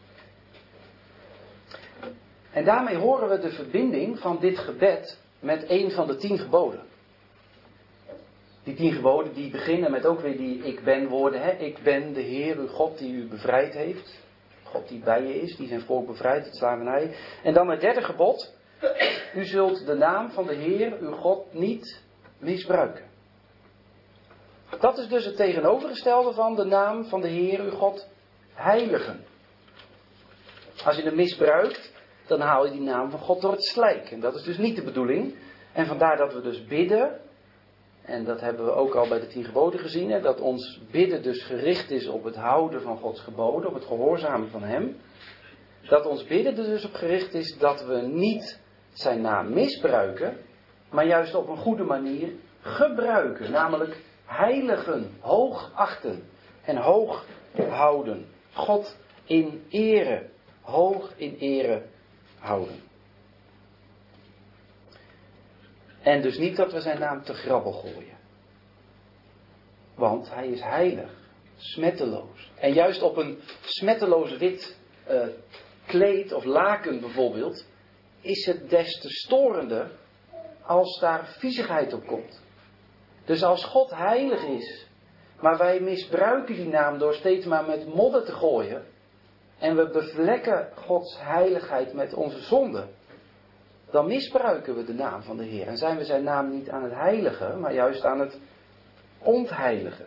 S1: En daarmee horen we de verbinding van dit gebed met een van de tien geboden. Die tien geboden die beginnen met ook weer die ik ben woorden. Hè? Ik ben de Heer, uw God die u bevrijd heeft. God die bij je is, die zijn volk bevrijdt uit slavernij. En dan het derde gebod. U zult de naam van de Heer, uw God, niet misbruiken. Dat is dus het tegenovergestelde van de naam van de Heer, uw God, heiligen. Als je hem misbruikt, dan haal je die naam van God door het slijk. En dat is dus niet de bedoeling. En vandaar dat we dus bidden. En dat hebben we ook al bij de tien geboden gezien. Hè, dat ons bidden dus gericht is op het houden van Gods geboden. Op het gehoorzamen van hem. Dat ons bidden er dus op gericht is dat we niet zijn naam misbruiken. Maar juist op een goede manier gebruiken. Namelijk heiligen, hoogachten. en hoog houden. God in ere, hoog in ere houden. En dus niet dat we zijn naam te grabbel gooien. Want hij is heilig, smetteloos. En juist op een smetteloos wit uh, kleed of laken bijvoorbeeld, is het des te storender als daar viezigheid op komt. Dus als God heilig is, maar wij misbruiken die naam door steeds maar met modder te gooien, en we bevlekken Gods heiligheid met onze zonde, dan misbruiken we de naam van de Heer. En zijn we zijn naam niet aan het heiligen, maar juist aan het ontheiligen.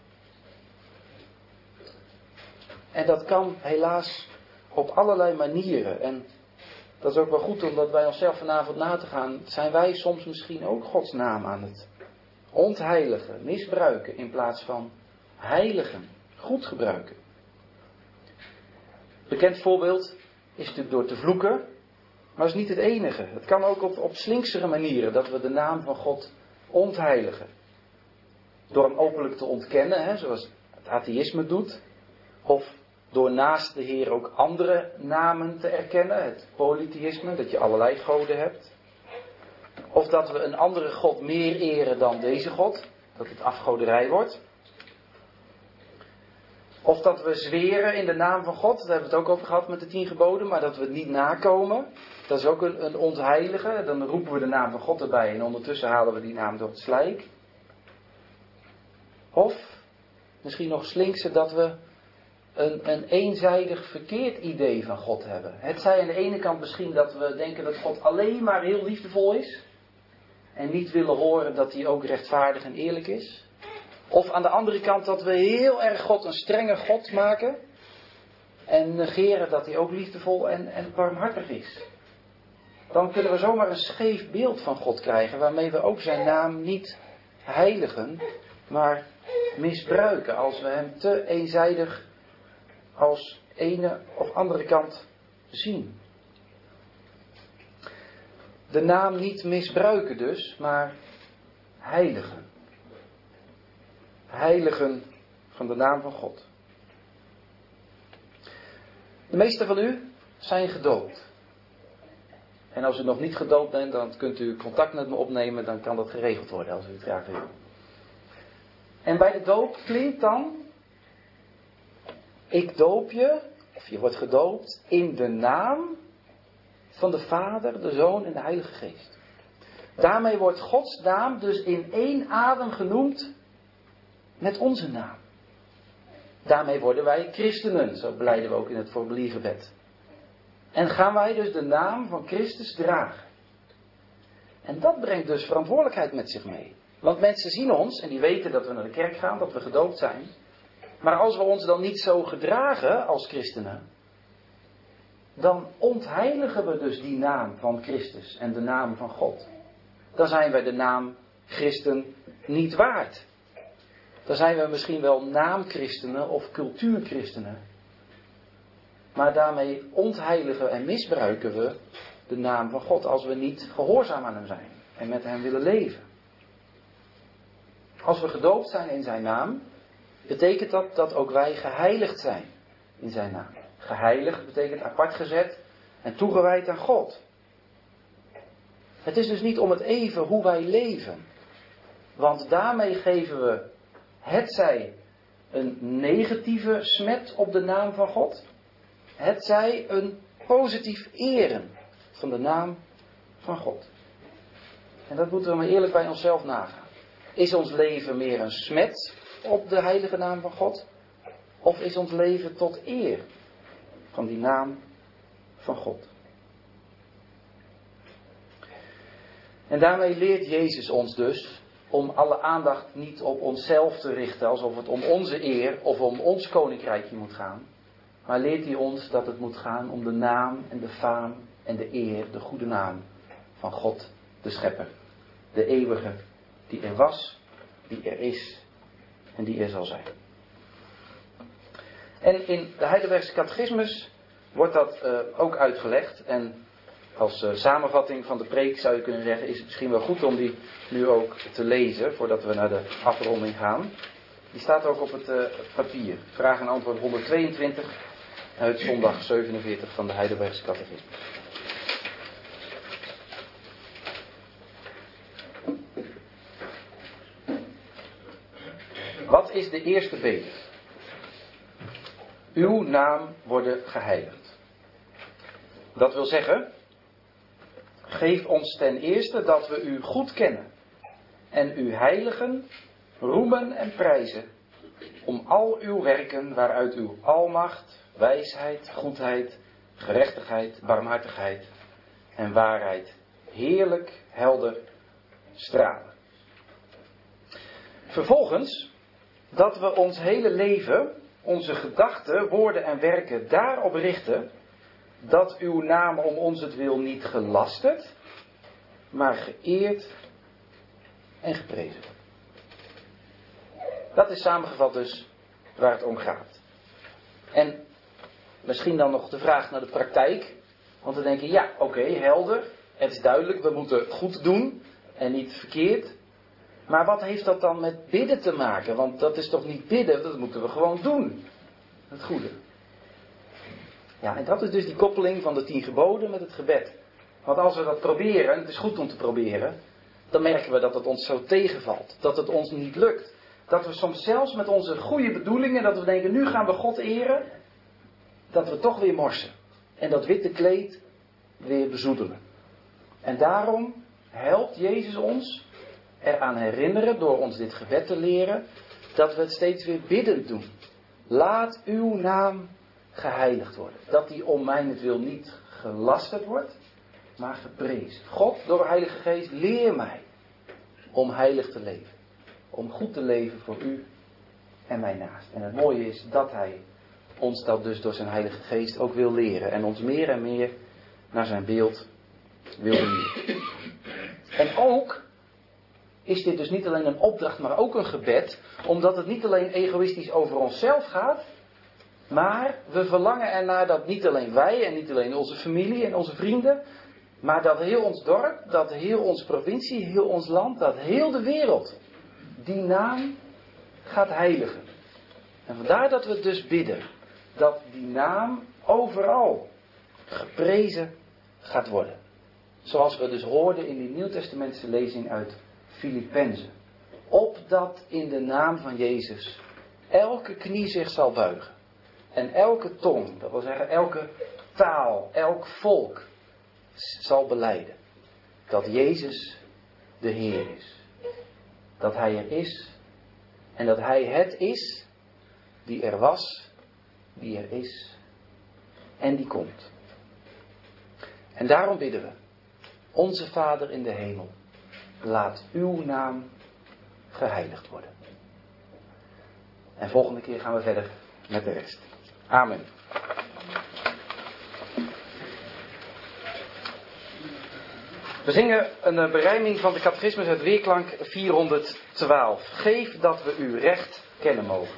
S1: En dat kan helaas op allerlei manieren. En dat is ook wel goed om dat bij onszelf vanavond na te gaan. Zijn wij soms misschien ook Gods naam aan het ontheiligen, misbruiken in plaats van heiligen, goed gebruiken. Bekend voorbeeld is natuurlijk door te vloeken, maar dat is niet het enige. Het kan ook op, op slinksere manieren dat we de naam van God ontheiligen. Door hem openlijk te ontkennen, hè, zoals het atheïsme doet. Of door naast de Heer ook andere namen te erkennen. Het polytheïsme, dat je allerlei goden hebt. Of dat we een andere God meer eren dan deze God. Dat het afgoderij wordt. Of dat we zweren in de naam van God. Daar hebben we het ook over gehad met de tien geboden. Maar dat we het niet nakomen. Dat is ook een, een ontheilige. Dan roepen we de naam van God erbij. En ondertussen halen we die naam door het slijk. Of misschien nog slinkser dat we een, een eenzijdig verkeerd idee van God hebben. Het zij aan de ene kant misschien dat we denken dat God alleen maar heel liefdevol is. En niet willen horen dat hij ook rechtvaardig en eerlijk is. Of aan de andere kant dat we heel erg God een strenge God maken. En negeren dat hij ook liefdevol en, en barmhartig is. Dan kunnen we zomaar een scheef beeld van God krijgen. Waarmee we ook zijn naam niet heiligen. Maar misbruiken als we hem te eenzijdig als ene of andere kant zien. De naam niet misbruiken dus, maar heiligen. Heiligen van de naam van God. De meesten van u zijn gedoopt. En als u nog niet gedoopt bent, dan kunt u contact met me opnemen, dan kan dat geregeld worden als u het graag wil. En bij de doop klinkt dan: ik doop je, of je wordt gedoopt, in de naam van de Vader, de Zoon en de Heilige Geest. Daarmee wordt Gods naam dus in één adem genoemd met onze naam. Daarmee worden wij christenen, zo belijden we ook in het formuliergebed. En gaan wij dus de naam van Christus dragen. En dat brengt dus verantwoordelijkheid met zich mee. Want mensen zien ons en die weten dat we naar de kerk gaan, dat we gedoopt zijn. Maar als we ons dan niet zo gedragen als christenen, dan ontheiligen we dus die naam van Christus en de naam van God. Dan zijn wij de naam christen niet waard. Dan zijn we misschien wel naamchristenen of cultuurchristenen. Maar daarmee ontheiligen en misbruiken we de naam van God als we niet gehoorzaam aan hem zijn en met hem willen leven. Als we gedoopt zijn in zijn naam, betekent dat dat ook wij geheiligd zijn in zijn naam. Geheiligd betekent apart gezet en toegewijd aan God. Het is dus niet om het even hoe wij leven. Want daarmee geven we hetzij een negatieve smet op de naam van God. Hetzij een positief eren van de naam van God. En dat moeten we maar eerlijk bij onszelf nagaan. Is ons leven meer een smet op de heilige naam van God? Of is ons leven tot eer van die naam van God? En daarmee leert Jezus ons dus om alle aandacht niet op onszelf te richten, alsof het om onze eer of om ons koninkrijkje moet gaan. Maar leert hij ons dat het moet gaan om de naam en de faam en de eer, de goede naam van God, de Schepper. De eeuwige, die er was, die er is en die er zal zijn. En in de Heidelbergse catechismus wordt dat uh, ook uitgelegd. En als uh, samenvatting van de preek zou je kunnen zeggen, is het misschien wel goed om die nu ook te lezen, voordat we naar de afronding gaan. Die staat ook op het uh, papier. Vraag en antwoord honderdtweeëntwintig uit zondag zevenenveertig van de Heidelbergse Catechismus. Wat is de eerste bede? Uw naam worden geheiligd. Dat wil zeggen, geef ons ten eerste dat we u goed kennen en u heiligen, roemen en prijzen om al uw werken waaruit uw almacht, wijsheid, goedheid, gerechtigheid, barmhartigheid en waarheid heerlijk, helder stralen. Vervolgens dat we ons hele leven, onze gedachten, woorden en werken daarop richten dat uw naam om onzentwil niet gelasterd, maar geëerd en geprezen. Dat is samengevat dus waar het om gaat. En misschien dan nog de vraag naar de praktijk. Want we denken, ja, oké, okay, helder. Het is duidelijk, we moeten goed doen en niet verkeerd. Maar wat heeft dat dan met bidden te maken? Want dat is toch niet bidden, dat moeten we gewoon doen. Het goede. Ja, en dat is dus die koppeling van de tien geboden met het gebed. Want als we dat proberen, en het is goed om te proberen, dan merken we dat het ons zo tegenvalt. Dat het ons niet lukt. Dat we soms zelfs met onze goede bedoelingen, dat we denken, nu gaan we God eren, dat we toch weer morsen. En dat witte kleed weer bezoedelen. En daarom helpt Jezus ons eraan herinneren, door ons dit gebed te leren, dat we het steeds weer biddend doen. Laat uw naam geheiligd worden. Dat die om mijnentwil niet gelasterd wordt, maar geprezen. God, door de Heilige Geest, leer mij om heilig te leven. Om goed te leven voor u en mijn naast. En het mooie is dat hij ons dat dus door zijn Heilige Geest ook wil leren. En ons meer en meer naar zijn beeld wil leren. En ook is dit dus niet alleen een opdracht, maar ook een gebed. Omdat het niet alleen egoïstisch over onszelf gaat. Maar we verlangen ernaar dat niet alleen wij en niet alleen onze familie en onze vrienden. Maar dat heel ons dorp, dat heel onze provincie, heel ons land, dat heel de wereld die naam gaat heiligen. En vandaar dat we dus bidden. Dat die naam overal geprezen gaat worden. Zoals we dus hoorden in die Nieuwtestamentse lezing uit Filippenzen. Opdat in de naam van Jezus elke knie zich zal buigen. En elke tong, dat wil zeggen elke taal, elk volk zal belijden. Dat Jezus de Heer is. Dat Hij er is. En dat Hij het is die er was, die er is en die komt. En daarom bidden we. Onze Vader in de hemel, laat uw naam geheiligd worden. En volgende keer gaan we verder met de rest. Amen. We zingen een berijming van de catechismus uit Weerklank vierhonderdtwaalf. Geef dat we uw recht kennen mogen.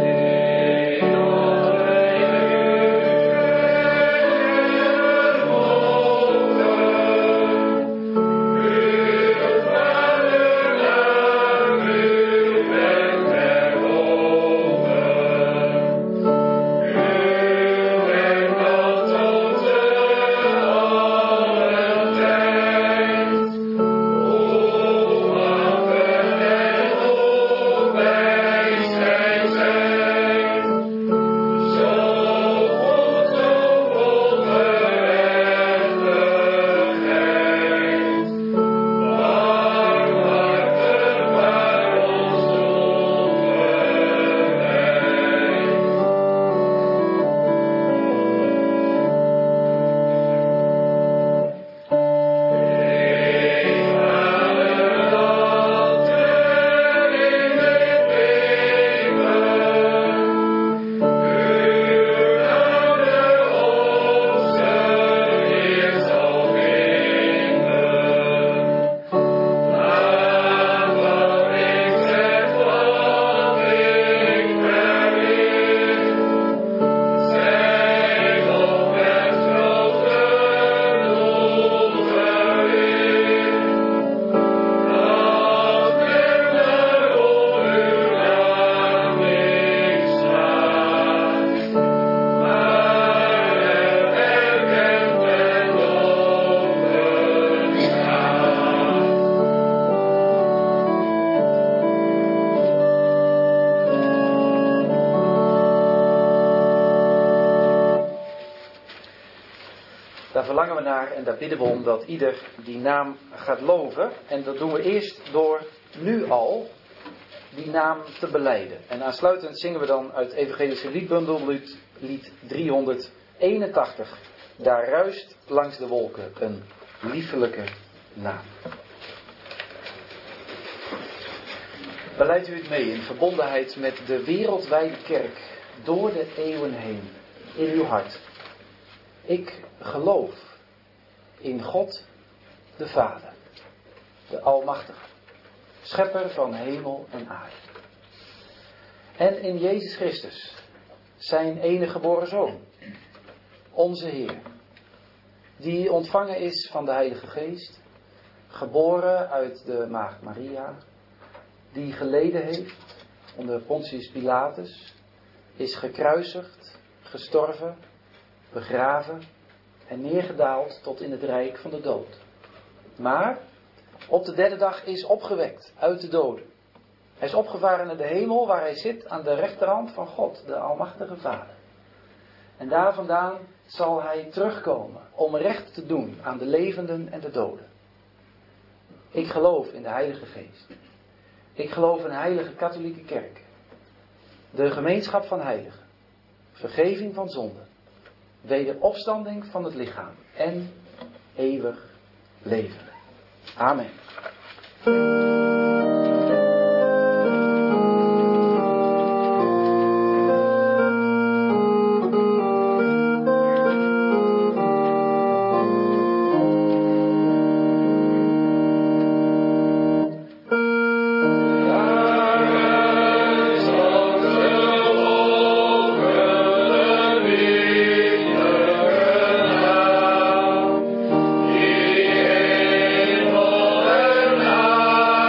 S3: Oh
S1: Daar verlangen we naar en daar bidden we om dat ieder die naam gaat loven. En dat doen we eerst door nu al die naam te belijden. En aansluitend zingen we dan uit Evangelische liedbundel lied, lied driehonderdeenentachtig. Daar ruist langs de wolken een liefelijke naam. Beleidt u het mee in verbondenheid met de wereldwijde kerk door de eeuwen heen in uw hart. Ik geloof in God de Vader, de Almachtige, schepper van hemel en aarde. En in Jezus Christus, zijn enige geboren Zoon, onze Heer, die ontvangen is van de Heilige Geest, geboren uit de Maagd Maria, die geleden heeft onder Pontius Pilatus, is gekruisigd, gestorven, begraven en neergedaald tot in het rijk van de dood. Maar op de derde dag is opgewekt uit de doden. Hij is opgevaren naar de hemel waar hij zit aan de rechterhand van God, de Almachtige Vader. En daar vandaan zal hij terugkomen om recht te doen aan de levenden en de doden. Ik geloof in de Heilige Geest. Ik geloof in een heilige katholieke kerk. De gemeenschap van heiligen. Vergeving van zonden. Wederopstanding van het lichaam. En eeuwig leven. Amen.
S3: Yeah.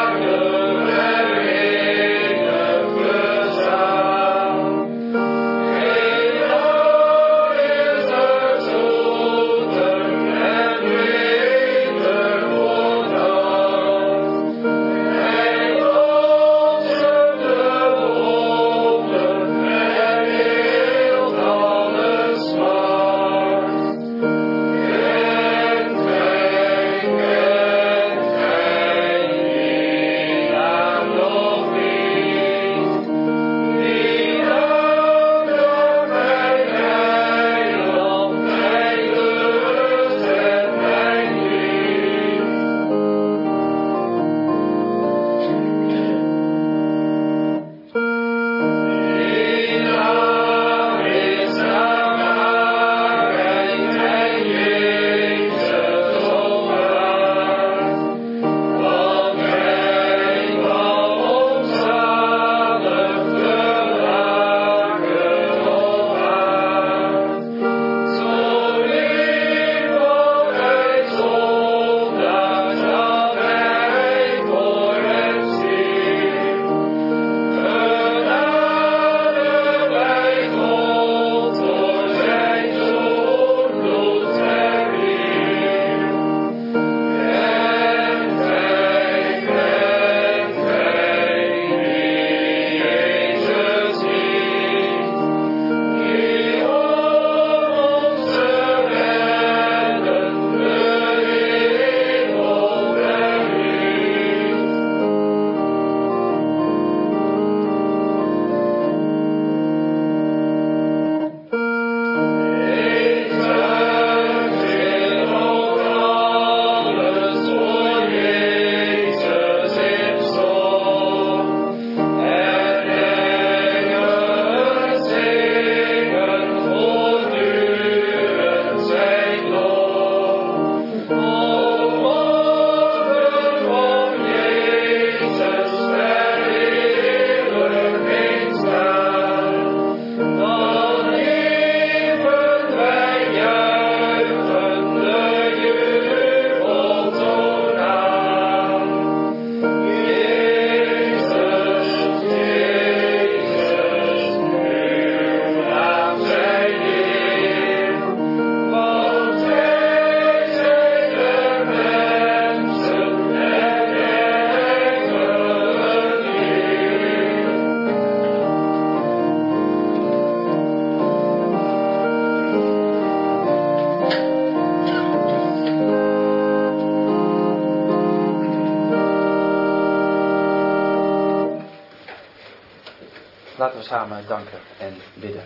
S1: we samen danken en bidden.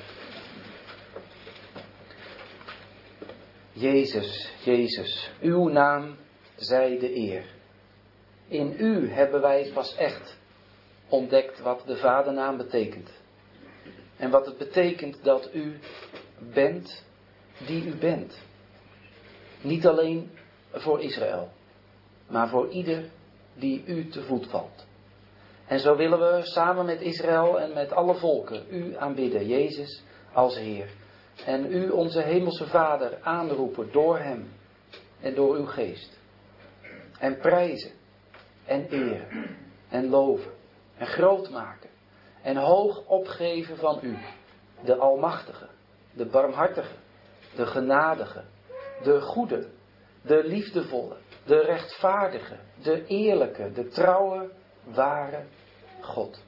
S1: Jezus, Jezus, uw naam zij de eer. In u hebben wij pas echt ontdekt wat de Vadernaam betekent. En wat het betekent dat u bent die u bent. Niet alleen voor Israël, maar voor ieder die u te voet valt. En zo willen we samen met Israël en met alle volken u aanbidden, Jezus als Heer. En u, onze hemelse Vader, aanroepen door hem en door uw geest. En prijzen en eren en loven en groot maken en hoog opgeven van u, de Almachtige, de Barmhartige, de Genadige, de Goede, de Liefdevolle, de Rechtvaardige, de Eerlijke, de Trouwe, Ware God.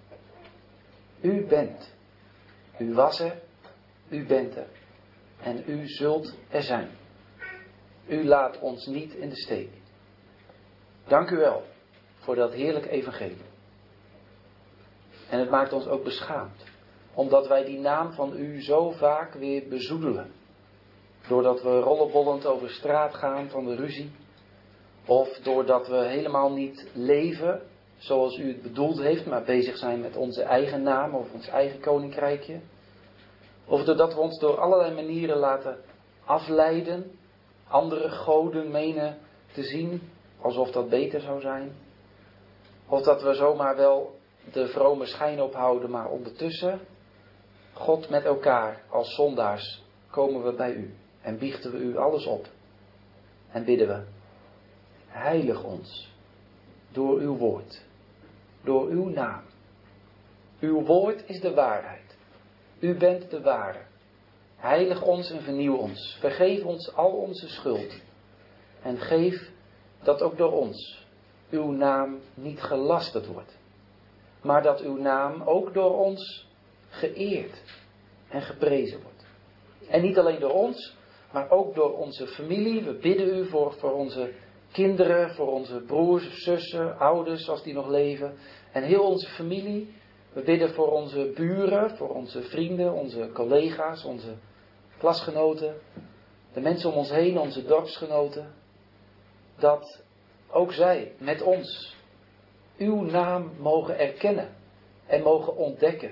S1: U bent, u was er, u bent er en u zult er zijn. U laat ons niet in de steek. Dank u wel voor dat heerlijk evangelie. En het maakt ons ook beschaamd, omdat wij die naam van u zo vaak weer bezoedelen. Doordat we rollenbollend over straat gaan van de ruzie. Of doordat we helemaal niet leven zoals u het bedoeld heeft, maar bezig zijn met onze eigen naam of ons eigen koninkrijkje. Of doordat we ons door allerlei manieren laten afleiden, andere goden menen te zien, alsof dat beter zou zijn. Of dat we zomaar wel de vrome schijn ophouden, maar ondertussen, God met elkaar als zondaars, komen we bij u en biechten we u alles op. En bidden we, heilig ons door uw woord, door uw naam. Uw woord is de waarheid. U bent de ware. Heilig ons en vernieuw ons. Vergeef ons al onze schuld. En geef dat ook door ons uw naam niet gelasterd wordt. Maar dat uw naam ook door ons geëerd en geprezen wordt. En niet alleen door ons, maar ook door onze familie. We bidden u voor, voor onze kinderen, voor onze broers, zussen, ouders als die nog leven. En heel onze familie. We bidden voor onze buren, voor onze vrienden, onze collega's, onze klasgenoten. De mensen om ons heen, onze dorpsgenoten. Dat ook zij met ons uw naam mogen erkennen en mogen ontdekken.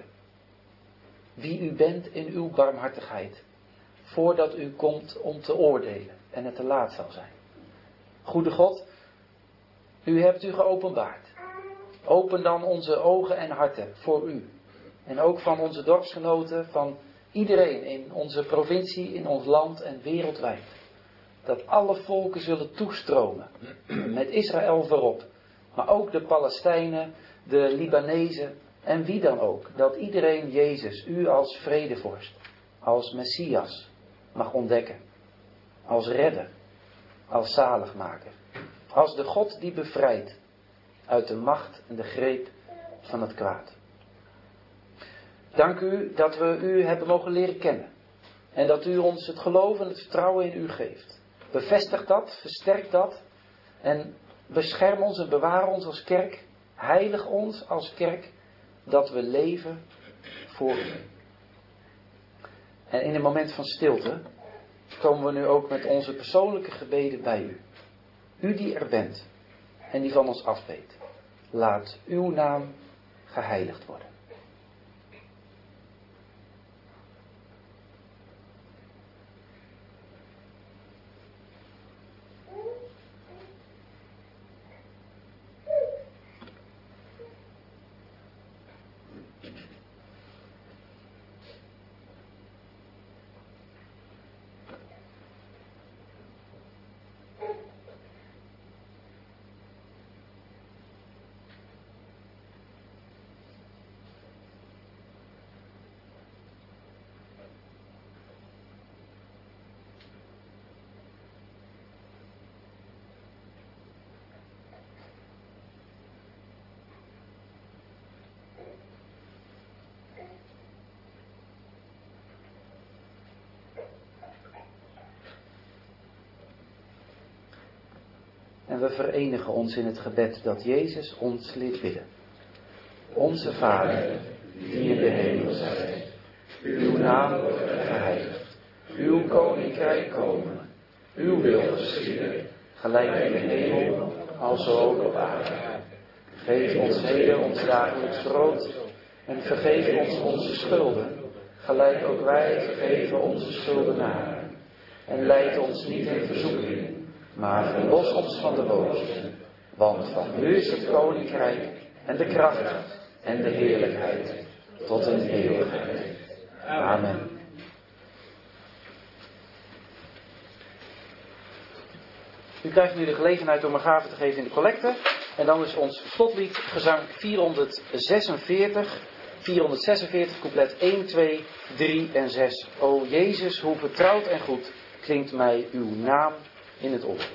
S1: Wie u bent in uw barmhartigheid. Voordat u komt om te oordelen en het te laat zal zijn. Goede God, u hebt u geopenbaard. Open dan onze ogen en harten voor u. En ook van onze dorpsgenoten, van iedereen in onze provincie, in ons land en wereldwijd. Dat alle volken zullen toestromen, met Israël voorop. Maar ook de Palestijnen, de Libanezen en wie dan ook. Dat iedereen Jezus, u als vredevorst, als Messias, mag ontdekken. Als redder, als zaligmaker. Als de God die bevrijdt uit de macht en de greep van het kwaad. Dank u dat we u hebben mogen leren kennen. En dat u ons het geloof en het vertrouwen in u geeft. Bevestig dat, versterk dat. En bescherm ons en bewaar ons als kerk. Heilig ons als kerk. Dat we leven voor u. En in een moment van stilte komen we nu ook met onze persoonlijke gebeden bij u. U die er bent en die van ons afweet. Laat uw naam geheiligd worden. En we verenigen ons in het gebed dat Jezus ons leert bidden. Onze Vader, die in de hemel gekomen zijt. Uw naam wordt geheiligd. Uw koninkrijk komen. Uw wil geschieden, gelijk in de hemel, alzo ook op aarde. Geef ons heden ons dagelijks brood en vergeef ons onze schulden, gelijk ook wij vergeven onze schuldenaren. En leid ons niet in verzoeking, maar verlos ons van de boze. Want van u is het koninkrijk en de kracht en de heerlijkheid tot in eeuwigheid. Amen. U krijgt nu de gelegenheid om een gave te geven in de collecte. En dan is ons slotlied gezang vierhonderdzesenveertig. vierhonderdzesenveertig, couplet één, twee, drie en zes. O Jezus, hoe vertrouwd en goed klinkt mij uw naam in het oor.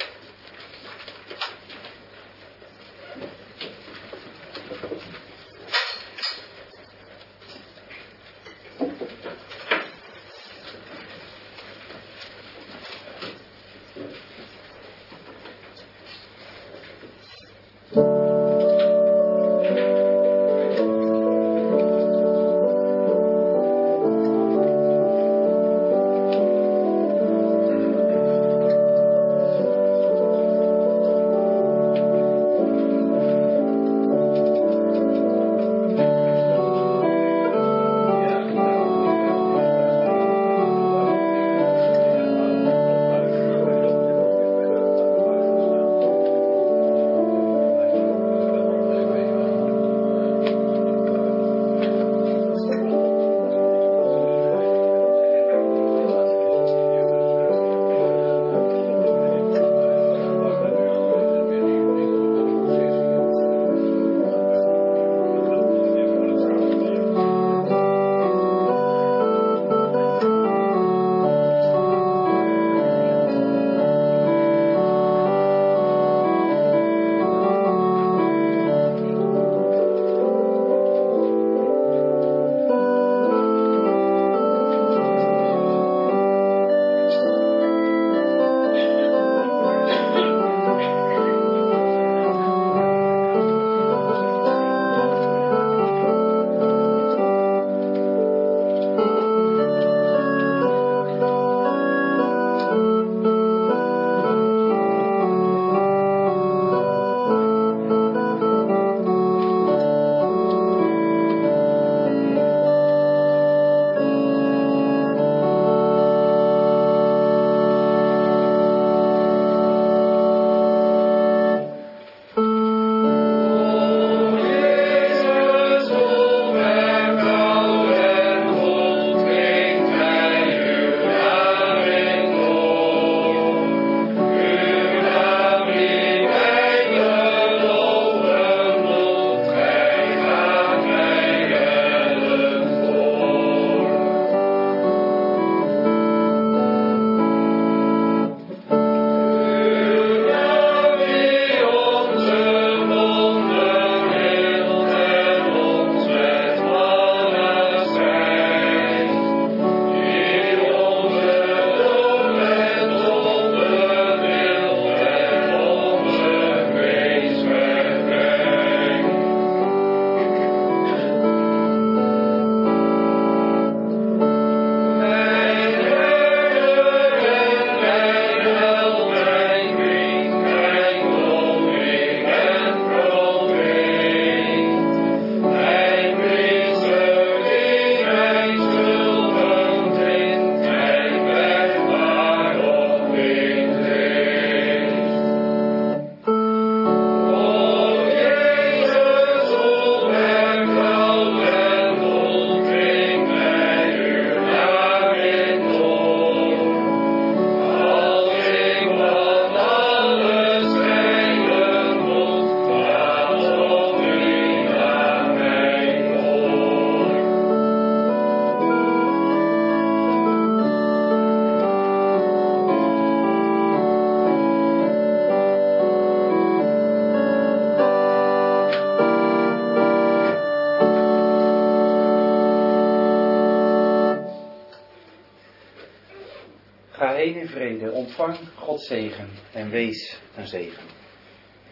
S1: Ga heen in vrede, ontvang Gods zegen en wees een zegen.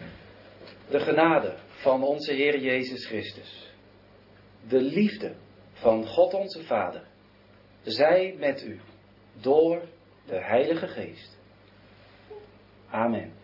S1: De genade van onze Heer Jezus Christus, de liefde van God onze Vader zij met u door de Heilige Geest. Amen.